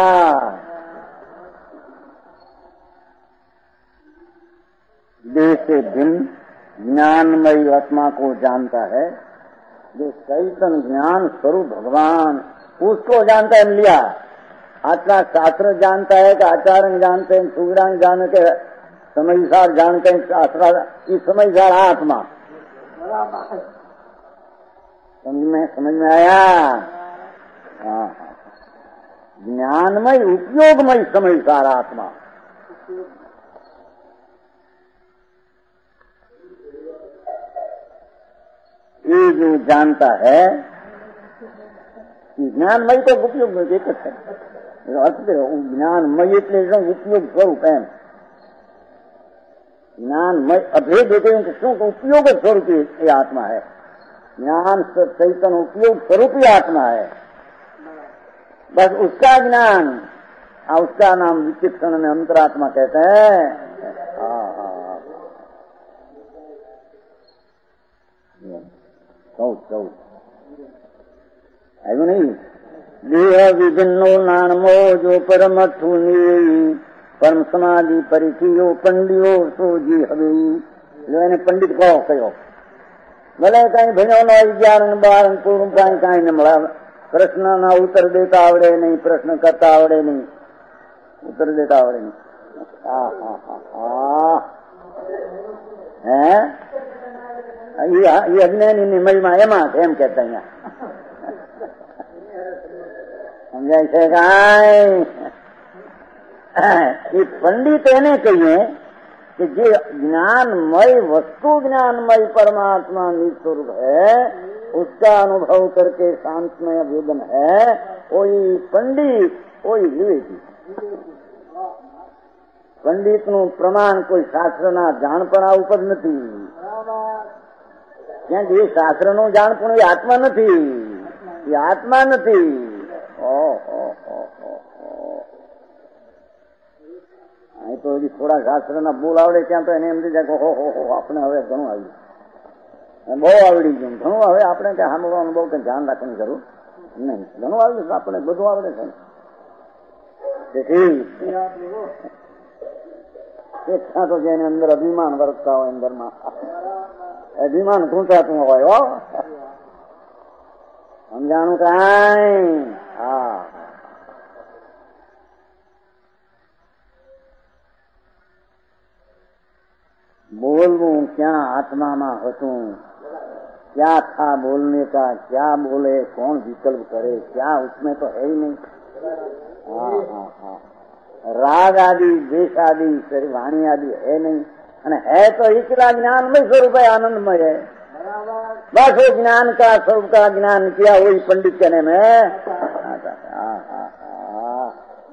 देह से भिन्न ज्ञानमयी आत्मा को जानता है, जो चैतन्य ज्ञान स्वरूप भगवान उसको जानता है. लिया आत्मा शास्त्र जानता है कि आचार्य जानते हैं, सुग्रांग जान के समझदार जानते हैं शास्त्र की समझदार आत्मा. समझ में समझ में आया? हाँ, ज्ञानमय उपयोगमय समझदार आत्मा. ये जो जानता है જ્ઞાનમય તો ઉપયોગ નથી, એક જ છે અર્થ જ્ઞાનમય એટલે ઉપયોગ સ્વરૂપ એમ. જ્ઞાનમય અભેદ એટલે શું उपयोग स्वरूप ये आत्मा है. ज्ञान चैतन्य उपयोग स्वरूप ही आत्मा है. बस उसका ज्ञान उसका नाम विचक्षण में अंतरात्मा कहते हैं. चौथ चौथ आयो नहीं. देह विभिन्नो नानमो जो परम ठूनी परम समाधि परिचियो पंडियो सोजी हवे. जो એને પંડિત કહો કયો ભલે કઈ ભણ્યો નો અગિયાર બાર પૂરું કઈ કઈ ન મળે. પ્રશ્નના ઉત્તર દેતા આવડે નહીં, પ્રશ્ન કરતા આવડે નહીં, ઉત્તર દેતા આવડે નહીં. હા હા હા હે એ અજ્ઞાની મહિમા એમાં એમ કેતા અહીંયા સમજાય છે. કાંઈ એ પંડિત એને કહીએ कि जो ज्ञानमय वस्तु ज्ञानमय परमात्मा निस्वरूप है उसका अनुभव करके शांतमय वेदन है वही पंडित वही विवेकी. पंडित નું પ્રમાણ કોઈ શાસ્ત્રના જાણપણા ઉપર નથી. ક્યાં એ શાસ્ત્રનું જાણપણું એ આત્મા નથી, એ આત્મા નથી. અહીં તો હજી થોડા શાસ્ત્રના બોલ આવડે ત્યાં તો એને એમ થઈ જાય કે હો હો હો આપણે હવે ઘણું આવ્યું, બહુ આવડી ગયું ઘણું. હવે આપણે કઈ સાંભળવાનું બહુ કઈ ધ્યાન રાખવાની જરૂર નહીં. ઘણું આવ્યું છે આપણે, બધું આવડે છે. તેથી એકઠા તો જેને અંદર અભિમાન વર્તતા હોય, અંદરમાં અભિમાન ખૂંચાતું હોય. હો સમજાણું કાંઈ? હા बोलूं क्या आत्मा में हूँ, क्या था बोलने का, क्या बोले, कौन विकल्प करे, क्या उसमें तो है ही नहीं. हाँ हाँ हाँ राग आदि द्वेष आदि वाणी आदि है नहीं, અને है तो इतना ज्ञानमय स्वरूप है, आनंदमय है. बस वो ज्ञान का स्वरूप का ज्ञान किया वही पंडित कहने में. हाँ हाँ हाँ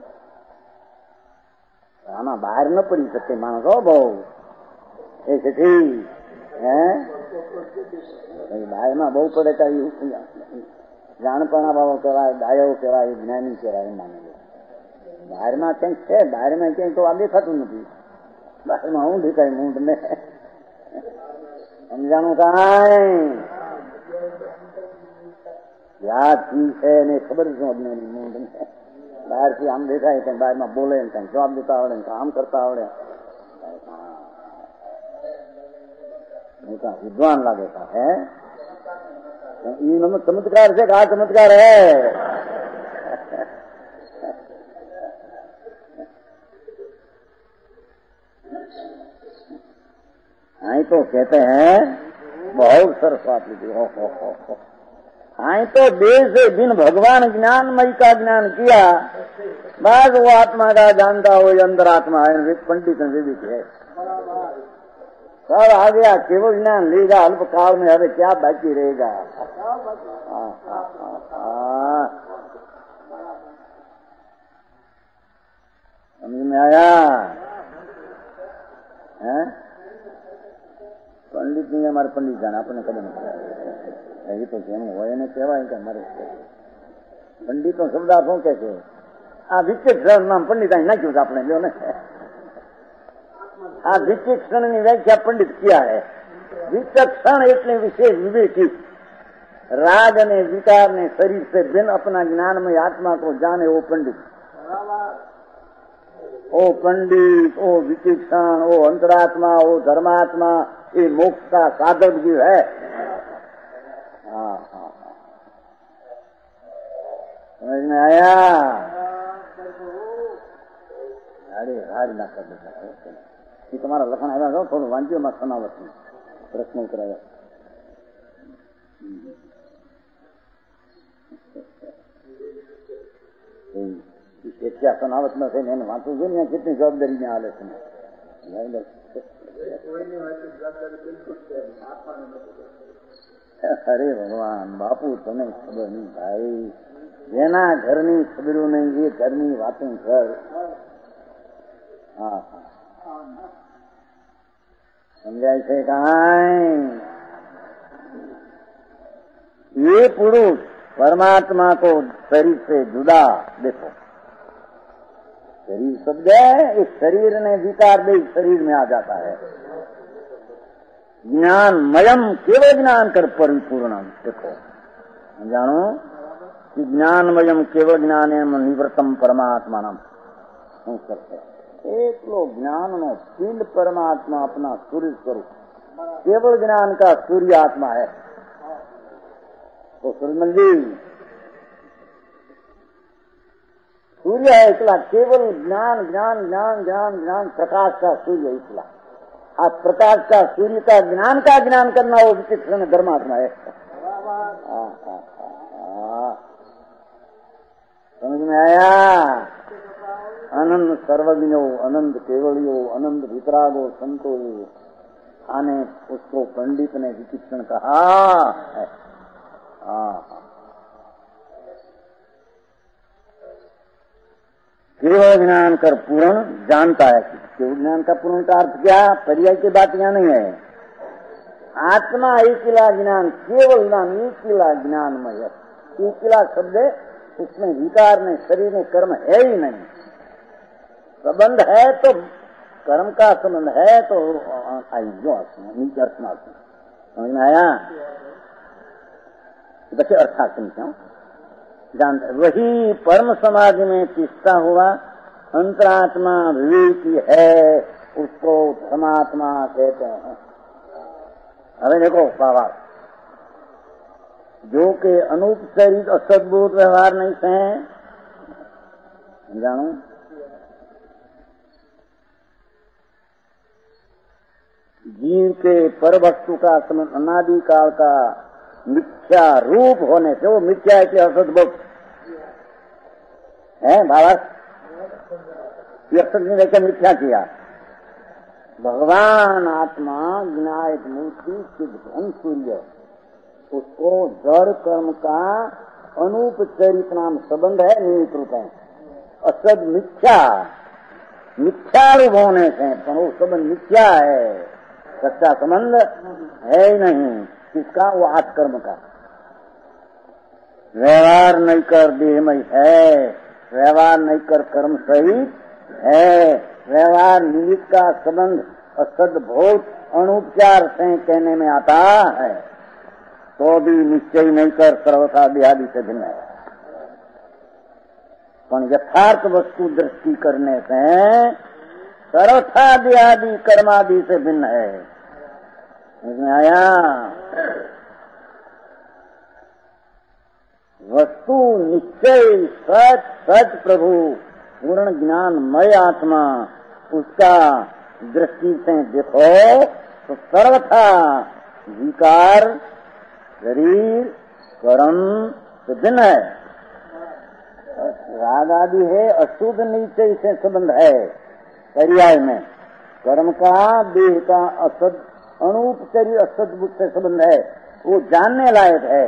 आमा बाहर न पड़ी सकते मानस हो बहु ऐसे थी है બાયમાં બહુ પડે તો જાણપણા ભાવો કહેવાય, ડાયો કહેવાય, જ્ઞાની કહેવાય માને. બહારમાં ક્યાંક છે, બહારમાં ક્યાંય તો આ દેખાતું નથી. બહારમાં હું દેખાય મૂંઢ ને સમજાણું કાંઈ? યાદ કી છે ને ખબર શું અજ્ઞાની મૂંઢ ને બહારથી આમ દેખાય, કઈ બહારમાં બોલે ને કઈ જવાબ દેતા આવડે ને કામ કરતા આવડે. विद्वान लगेगा है ये चमत्कार से कहा चमत्कार है. आई तो कहते हैं बहुत सरस बात लिखी. हो हो हो आई तो देह से जिन भगवान ज्ञानमयी का ज्ञान किया, बस वो आत्मा का जानता हो, अंतरात्मा है, पंडित विदित है, सब आ गया, केवल ज्ञान लेगा अल्प काल में, अरे क्या बाकी रहेगा। आ, आ, आ, आ, समझ में आया है? पंडित नहीं हमारे पंडित जाना अपने कदम ये तो કેમ હોય ને કહેવાય કે અમારે પંડિતો શબ્દ શું કે છે? આ વિચક્ષણ નામ પંડિત અહીં નાખ્યું છે આપણે, જો ને આ વિચક્ષણની વ્યાખ્યા પંડિત ક્યાં है? विचक्षण એટલે વિશેષ વિવેકી, राग ने विकार ने शरीर से बिन अपना ज्ञान में आत्मा को जाने वो पंडित, ओ पंडित, ओ विचक्षण, ओ अंतरात्मा, ओ धर्मात्मा, ये मोक्ष का साधक भी है। हाँ हाँ समझ में आया? अरे हार ना कर देता कि तुम्हारा लखन आया था, थोड़ा वांचियो मत सुनावत में प्रश्न उतराया। क्या सुनावत में से नहीं वांचू जो नहीं, कितनी जवाबदारी में हालत में। अरे भगवान बापू तने खबर नहीं भाई, जेना घरनी खबरू नहीं, ये घरनी बातें कर। हाँ समझाई थे कहाँ? ये पुरुष परमात्मा को शरीर से जुदा, देखो शरीर शब्द है, इस शरीर ने विकार दे शरीर में आ जाता है। ज्ञान मयम केवल ज्ञान कर परिपूर्णम, देखो जानो कि ज्ञानमयम केवल ज्ञान निवृत्तम परमात्मा नाम करते एक लोग ज्ञान नो पिंड परमात्मा अपना सूर्य स्वरूप, केवल ज्ञान का सूर्य आत्मा है। तो सुरमल जी सूर्य है इतला, केवल ज्ञान ज्ञान ज्ञान ज्ञान ज्ञान प्रकाश का सूर्य इतला, आज प्रकाश का सूर्य का ज्ञान का ज्ञान करना वो विचक्षण धर्मात्मा है। समझ में आया? आनंद सर्वज्ञो, आनंद केवलियो, आनंद वितरागो संतो, आने उसको पंडित ने विचक्षण कहा है। केवल ज्ञान कर पूर्ण जानता है। केवल ज्ञान का पूर्ण का अर्थ क्या? पर्याय की बात यहाँ नहीं है। आत्मा एकिला ज्ञान, केवल ज्ञान एकिला ज्ञानमय। एकिला शब्द उसमें विकार में शरीर में कर्म है ही नहीं। संबंध है तो कर्म का संबंध है तो आइयो नीचे अर्थ समझ में आया? बच्चे अर्थात समझाओ जानते। वही परम समाधि में तिष्ठा हुआ अंतरात्मा विवेकी है, उसको धर्मात्मा कहते हैं। अरे देखो बाबा, जो के अनुपचारित असद्भुत व्यवहार नहीं से जानो, जीव के पर वस्तु का संबंध अनादि काल का मिथ्या रूप होने से, वो मिथ्या है कि असद्भुत है बाबा, ये असद ने वैसे मिथ्या किया। भगवान आत्मा ज्ञायक मूर्ति सिद्ध सूर्य, उसको जड़ कर्म का अनुपचरित नाम संबंध है, निमित्त रूप है। असद मिथ्या, मिथ्या रूप होने से पर वो संबंध मिथ्या है, सच्चा संबंध है ही नहीं। किसका? वो आत्मकर्म का। व्यवहार नहीं कर देहमय है, व्यवहार नहीं कर कर्म सहित है। व्यवहार निमित्त का संबंध असद्भूत अनुपचार से कहने में आता है, तो भी निश्चय नहीं कर सर्वथा देहादि से भिन्न है। पर यथार्थ वस्तु दृष्टि करने से सर्वथा देहादि कर्मादि से भिन्न है। समझ आया? वस्तु निश्चय सच सच प्रभु पूर्ण ज्ञानमय आत्मा, उसका दृष्टि से देखो तो सर्वथा विकार शरीर कर्म से भिन्न है। राग आदि है अशुद्ध निश्चय से संबंध है। पर्याय में कर्म का देह का असद अनुपचरी असदबुद्ध से संबंध है, वो जानने लायक है।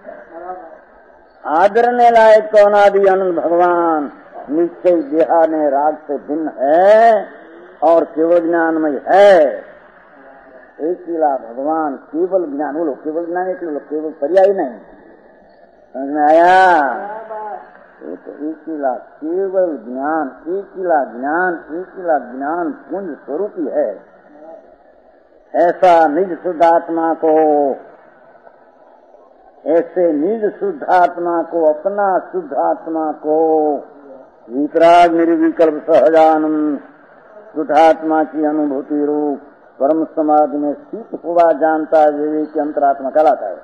आदरने लायक कौन आदि अनंत भगवान निश्चय देहा ने राग से भिन्न है और केवल ज्ञानमय है। एक किला भगवान केवल ज्ञान, बोलो केवल ज्ञान, एक केवल पर्याय नहीं, समझ में आया? एक एक किला केवल ज्ञान, एक किला ज्ञान, एक किला ज्ञान पुंज स्वरूप ही है। ऐसा निज शुद्धात्मा को, ऐसे निज शुद्धात्मा को, अपना शुद्धात्मा को वितराग निर्विकल्प सहजानंद शुद्धात्मा की अनुभूति रूप परम समाधि में स्थित हुआ जानता विवेक की अंतरात्मा कहलाता है।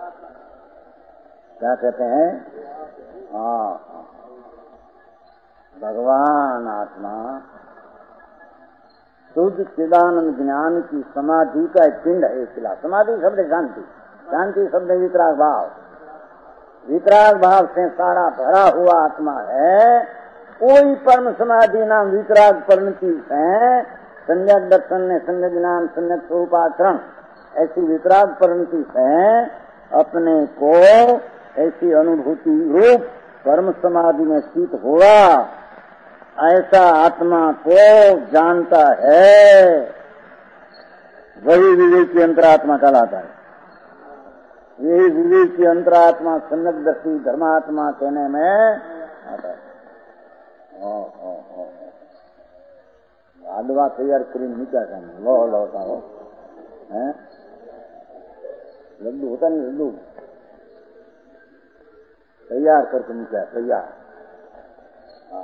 क्या कहते हैं? हाँ, भगवान आत्मा शुद्ध चिदानंद ज्ञान की समाधि का एक पिंड है। खिला समाधि शब्द शांति, शांति शब्द वितराग भाव, वितराग भाव से सारा भरा हुआ आत्मा है। कोई परम समाधि नाम वितराग परिणति है। सम्यक दर्शन ने सम्यक ज्ञान सम्यक स्वरूपाचरण ऐसी वितराग परिणति है अपने को ऐसी अनुभूति रूप परम समाधि में स्थित हुआ ऐसा आत्मा को जानता है, वही विवेक की अंतरात्मा कहलाता है। यही विवेक की अंतरात्मा सम्यक दर्शी धर्मात्मा कहने में आता है। ओ, ओ, ओ, आडवा तैयार करी नीचा करना, लो लौटा हो है लड्डू होता नहीं, लड्डू तैयार करके नीचा तैयार। हाँ,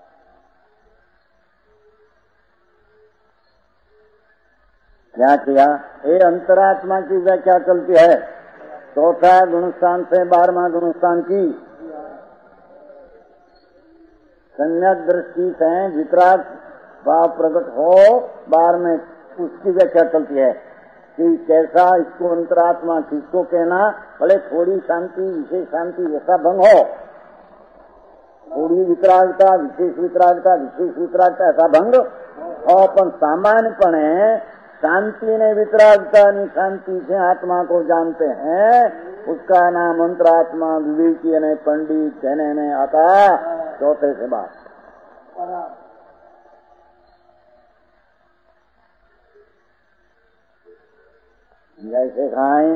क्या किया? ये अंतरात्मा की व्याख्या चलती है। चौथा गुणस्थान से बारहवां गुणस्थान की सम्यक दृष्टि से वितराग भाव प्रकट हो, बार में उसकी व्याख्या चलती है कि कैसा इसको अंतरात्मा किसको कहना। भले थोड़ी शांति विशेष शांति ऐसा भंग हो, थोड़ी वितरागता विशेष वितरागता विशेष वितरागता ऐसा भंग हो, अपन सामान्यपणे शांति ने वितरागता ने शांति से आत्मा को जानते हैं, उसका नाम अंतरात्मा विवेकी ने पंडित कहने में आता। चौथे से बात जैसे खाएं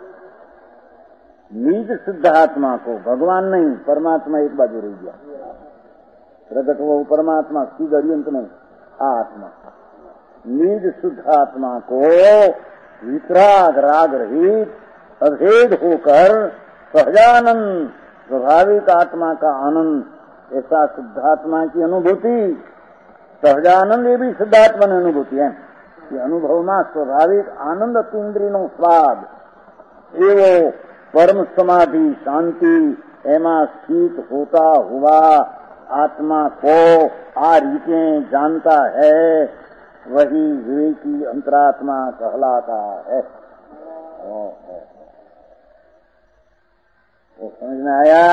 निज शुद्ध आत्मा को, भगवान नहीं परमात्मा एक बाजू रह गया, प्रकट वो परमात्मा शुद्ध अर्यंत में आत्मा, निज शुद्ध आत्मा को वितराग राग रहित अभेद होकर सहजानंद स्वाभाविक आत्मा का आनंद, ऐसा शुद्धात्मा की अनुभूति। सहजानंद ये भी शुद्धात्मा की अनुभूति है। ये अनुभव में स्वाभाविक आनंद तीन्द्रियों स्वाद एवं परम समाधि शांति एमा स्थित होता हुआ आत्मा को आ रीते जानता है, वही विवेकी अंतरात्मा कहलाता है। ओ, ओ, वो समझ में आया?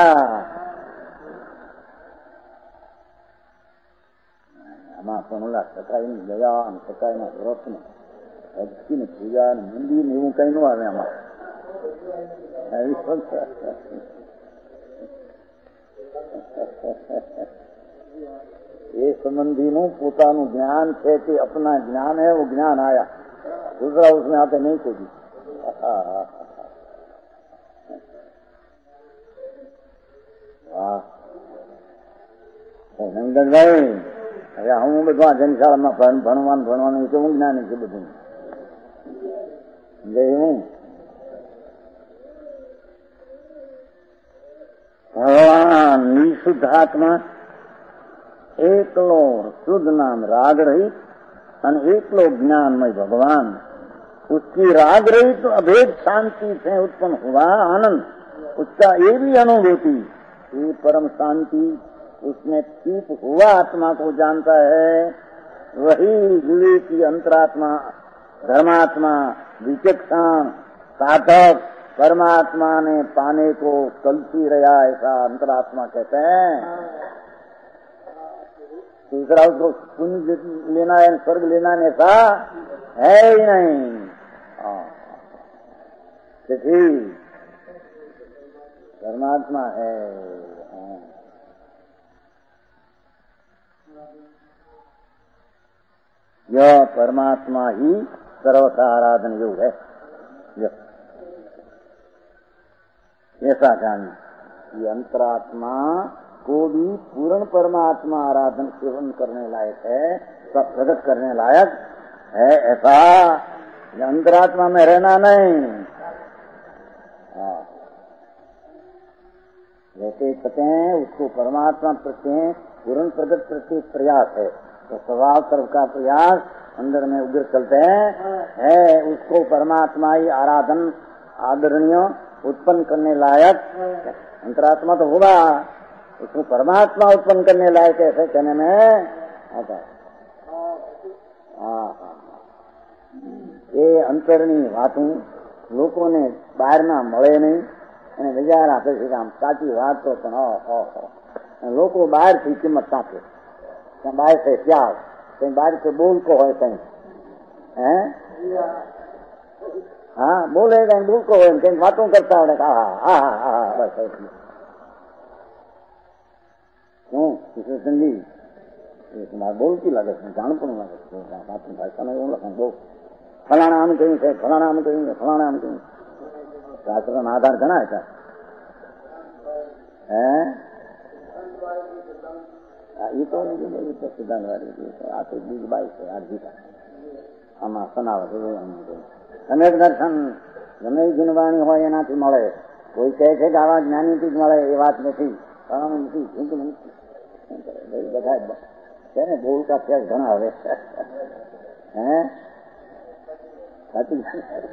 આમાં પણ ઓલા સકાઈની દયા અને સકાઈના વ્રત ને ભક્તિ ને પૂજા ને મંદિર ને એવું કઈ ન આવે આમાં। એ સંબંધીનું પોતાનું જ્ઞાન છે તે अपना ज्ञान है, वो ज्ञान आया, दूसरा उसमें आते नहीं कोई। નંદનભાઈ હવે હું બધું આ જનશાળામાં ભણવાનું ભણવાનું છે, હું જ્ઞાની છે બધું હું ભગવાન નિશુદ્ધાત્મા એકલો શુદ્ધ नाम राग रहित અને એકલો ज्ञानमय भगवान, उसकी राग रहित अभेद शांति से उत्पन्न हुआ आनंद, उसका ये भी अनुभूति, ये परम शांति उसमें स्थित हुआ आत्मा को जानता है, वही विवेकी अंतरात्मा धर्मात्मा विचक्षण साधक परमात्मा ने पाने को कल्पी रहा, ऐसा अंतरात्मा कहते हैं। दूसरा उसको पुण्य लेना है, स्वर्ग लेना है, ऐसा है ही नहीं। ठीक, परमात्मा है। यह परमात्मा ही सर्वथा आराधन योग है। ऐसा जानना, ये अंतरात्मा को भी पूर्ण परमात्मा आराधन सेवन करने लायक है, सब प्रकट करने लायक है। ऐसा अंतरात्मा में रहना नहीं। जैसे कहते हैं उसको परमात्मा प्रत्यय पूर्ण प्रगट प्रत्येक प्रयास है, तो स्वभाव तरफ का प्रयास अंदर में उग्र चलते हैं है, उसको परमात्मा ही आराधन आदरणीय उत्पन्न करने लायक। अंतरात्मा तो होगा, उसको परमात्मा उत्पन्न करने लायक ऐसे कहने में आता है। ये अंतरनी वातों लोगों ने बाहर ना મળે नहीं અને વિચાર આપે છે કે આમ સાચી વાત તો પણ લોકો બહારથી કિંમત આપે, બહાર से प्यार, कहीं बाहर से बोल को है कहीं है, हाँ बोले कहीं बोल को है, कहीं बातों करता है, कहा हाँ हाँ हाँ बस ऐसी क्यों किसी संगी तुम्हारा बोल की लागत है, जान पर लागत बात भाषा में એવું લખે બહુ ફલાણા આમ કહ્યું છે, ફલાણા આમ કહ્યું છે, ફલાણા આમ કહ્યું। शास्त्र का आधार घना है ये तो नहीं तो सिद्धांत वाली आप बीज बाईस है आठ जीता हम सनावत अनेक दर्शन गमे जिनवाणी हो एनाथी मळे। कोई कहे છે કે આવા જ્ઞાનીથી જ મળે, એ વાત નથી, નથી બધા છે ને બોલ કા ફેર ઘણા હવે હે સાચું।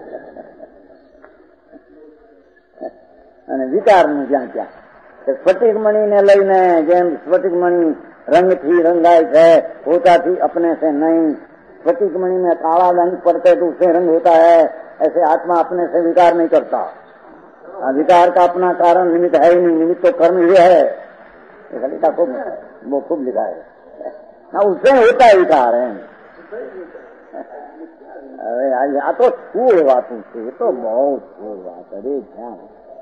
અને વિકારનું જ્યાં ત્યાં સ્ફટિક મણીને લઈને જેમ સ્ફટિક મણી રંગથી રંગાય છે, होताથી अपने से नहीं। स्फटिक मणि में काला रंग पड़ते तो उससे रंग होता है, ऐसे आत्मा अपने से विकार नहीं करता। विकार का अपना कारण निमित्त है ही नहीं, निमित्त तो कर्म ही है। ललिता खूब वो खूब लिखा है ना, उससे होता है विकार है। अरे आ तो छूड़ बातों से तो बहुत छूड़ बात, अरे ध्यान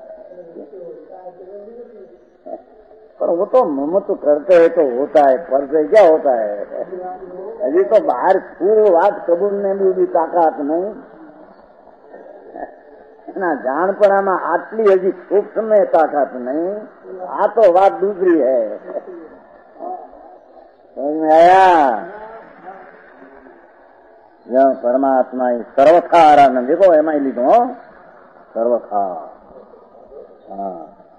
पर वो तो ममत्व करते है तो होता है, पर से क्या होता है। अभी तो बाहर छूड़ बात कबूलने में भी ताकत नहीं ना, જાણપણામાં આટલી હજી સૂક્ષ્મ તાકાત नहीं। आ तो बात दूसरी है, समझ में आया। यह परमात्मा ही सर्वथा आराधन, देखो एम आई लिखो सर्वथा। हाँ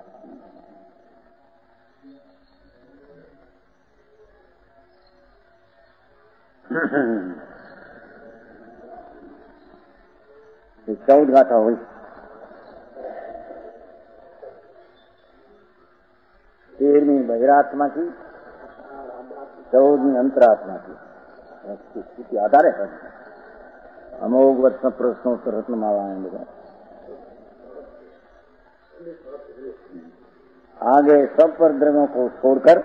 चौदह गाथा हुई, तेरहवीं बहिरात्मा की, चौदहवीं अंतरात्मा की स्थिति आधार है। अमोघ वर्ष प्रश्नोत्तर रत्नमाला आएंगे। आगे सब पर द्रव्यों को छोड़कर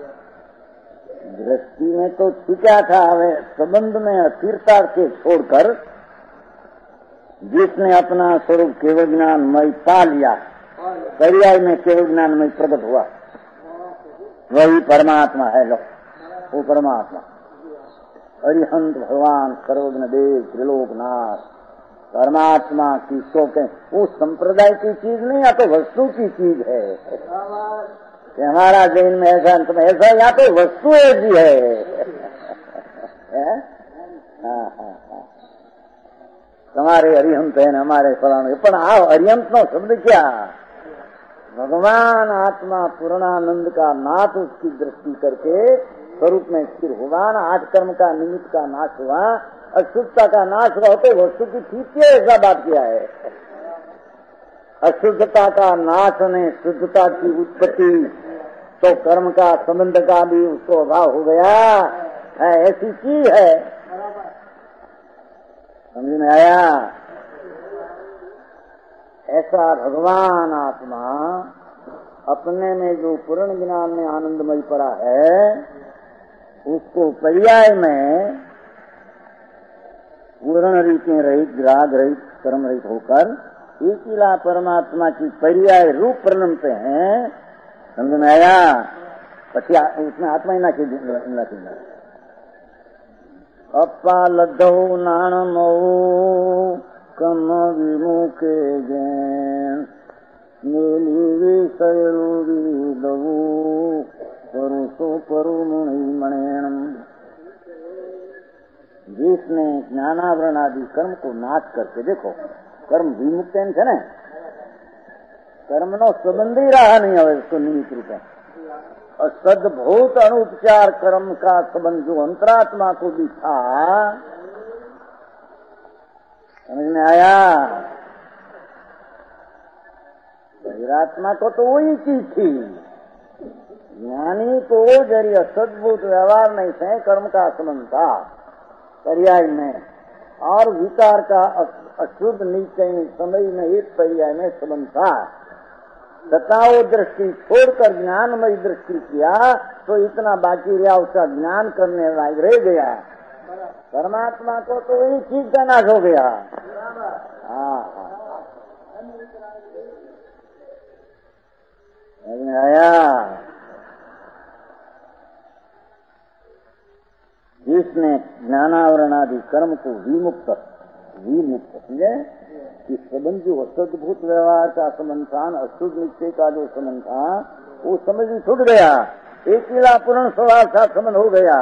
दृष्टि में तो छुटा था, हमें संबंध में अस्थिरता के छोड़कर जिसने अपना स्वरूप केवल ज्ञानमय पा लिया, पर्याय में केवल ज्ञानमय प्रकट हुआ, वही परमात्मा है। लो वो परमात्मा अरिहंत भगवान सर्वज्ञ देव त्रिलोकनाथ परमात्मा की शोक है। वो संप्रदाय की चीज नहीं, या तो वस्तु की चीज है कि हमारा जैन में ऐसा अंत में ऐसा, या तो वस्तु ऐसी है। हाँ हाँ हाँ તમારે અરિહંત है हमारे फलाने, पर आ अरिहंत नो शब्द क्या, भगवान आत्मा पूर्णानंद का नाथ उसकी दृष्टि करके स्वरूप में स्थिर हुआ ना। आठ कर्म का निमित्त का नाश हुआ, अशुद्धता का नाश हुआ, तो वस्तु की ठीक है, ऐसा बात किया है। अशुद्धता का नाश ने शुद्धता की उत्पत्ति, तो कर्म का संबंध का भी उसको अभाव हो गया है, ऐसी चीज है। समझ में आया। ऐसा भगवान आत्मा अपने में जो पूर्ण ज्ञान में आनंदमय पड़ा है, उसको पर्याय में पूर्ण रीति रहित, राग रहित, कर्म रहित होकर एकीला परमात्मा की पर्याय रूप प्रणमते हैं। समझ में आया? पछी उसमें आत्मा ही नाखी नाखी अप्पा लद्धौ नाणमो कम विमुखे जैन मेली विषयरूरी दवू परुषो परुमुनि मणेणम। जिसने ज्ञानावरण आदि कर्म को नाश करके, देखो कर्म विमुक्त है ना, कर्म नो संबंध ही रहा नहीं है इसको निमित्त रूप है। और सद्भूत अनुपचार कर्म का संबंध जो अंतरात्मा को भी था, समझ में आया? बहिरात्मा को तो वही चीज थी, ज्ञानी को जरिए सद्भूत व्यवहार नहीं से कर्म का संबंध था पर्याय में, और विकार का अशुद्ध निश्चय समय में एक पर्याय में संबंध था। तथाओ दृष्टि छोड़कर ज्ञानमय दृष्टि किया तो इतना बाकी रहा, उसका ज्ञान करने लायक रह गया। परमात्मा को तो वही चीज का नाश हो गया। हाँ आया? जिसने ज्ञानावरण आदि कर्म को विमुक्त विमुक्त समझे कि संबंध जो असद्भूत व्यवहार का संबंध था, अशुद्ध निश्चय का जो संबंध था, वो समझ ही छूट गया, एकीला पूर्ण स्वभाव का संबंध हो गया।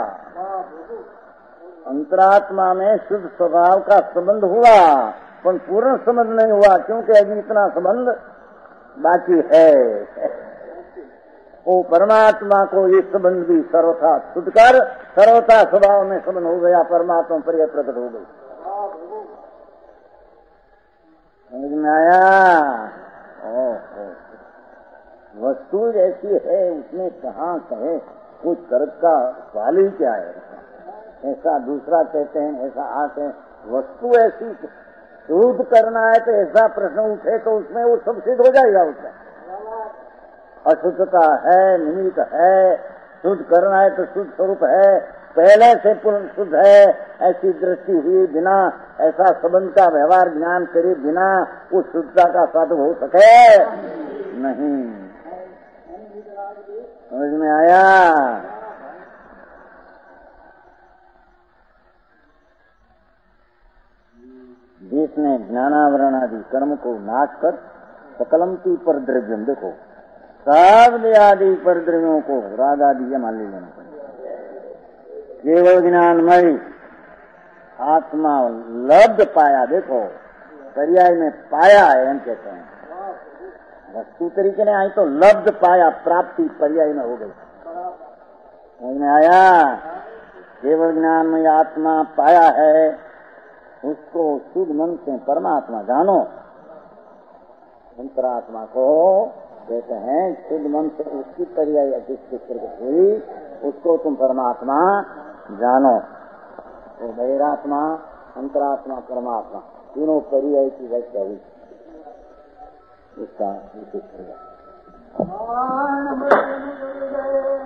अंतरात्मा में शुद्ध स्वभाव का संबंध हुआ, पर पूर्ण संबंध नहीं हुआ, क्योंकि अभी इतना संबंध बाकी है। वो परमात्मा को ये संबंध भी सर्वथा शुद्ध कर सर्वथा स्वभाव में संबंध हो गया, परमात्मा पर यह प्रकट हो गई। समझ में आया? ओ, ओ, वस्तु जैसी है उसमें कहाँ कहे कुछ तर्क का सवाल ही क्या है? ऐसा दूसरा कहते हैं, ऐसा आते वस्तु ऐसी शुद्ध करना है तो ऐसा प्रश्न उठे तो उसमें वो सब सिद्ध हो जाएगा। उसमें अशुद्धता है, निमित्त है, शुद्ध करना है तो शुद्ध स्वरूप है, पहले से पूर्ण शुद्ध है, ऐसी दृष्टि हुई बिना, ऐसा संबंध का व्यवहार ज्ञान करे बिना उस शुद्धता का साधन हो सके नहीं। समझ में आया? जिसने ज्ञानावरण आदि कर्म को नाश कर सकलम की पर द्रव्यम, देखो सब आदि पर द्रव्यों को राग आदि ये मान लेना पड़ेगा। केवल ज्ञानमय आत्मा लब्ध पाया, देखो पर्याय में पाया है हम कहते हैं, वस्तु तरीके ने आई तो लब्ध पाया, प्राप्ति पर्याय में हो गई। समझ में आया? केवल ज्ञानमय आत्मा पाया है, उसको शुद्ध मन से परमात्मा जानो। अंतरात्मा को कहते हैं शुद्ध मन से उसकी पर्याय अधिष्ठित हुई, उसको तुम परमात्मा जानो। तो बहिरात्मा, अंतरात्मा, परमात्मा तीनों पर्याय की व्याख्या हुई, इसका विशेष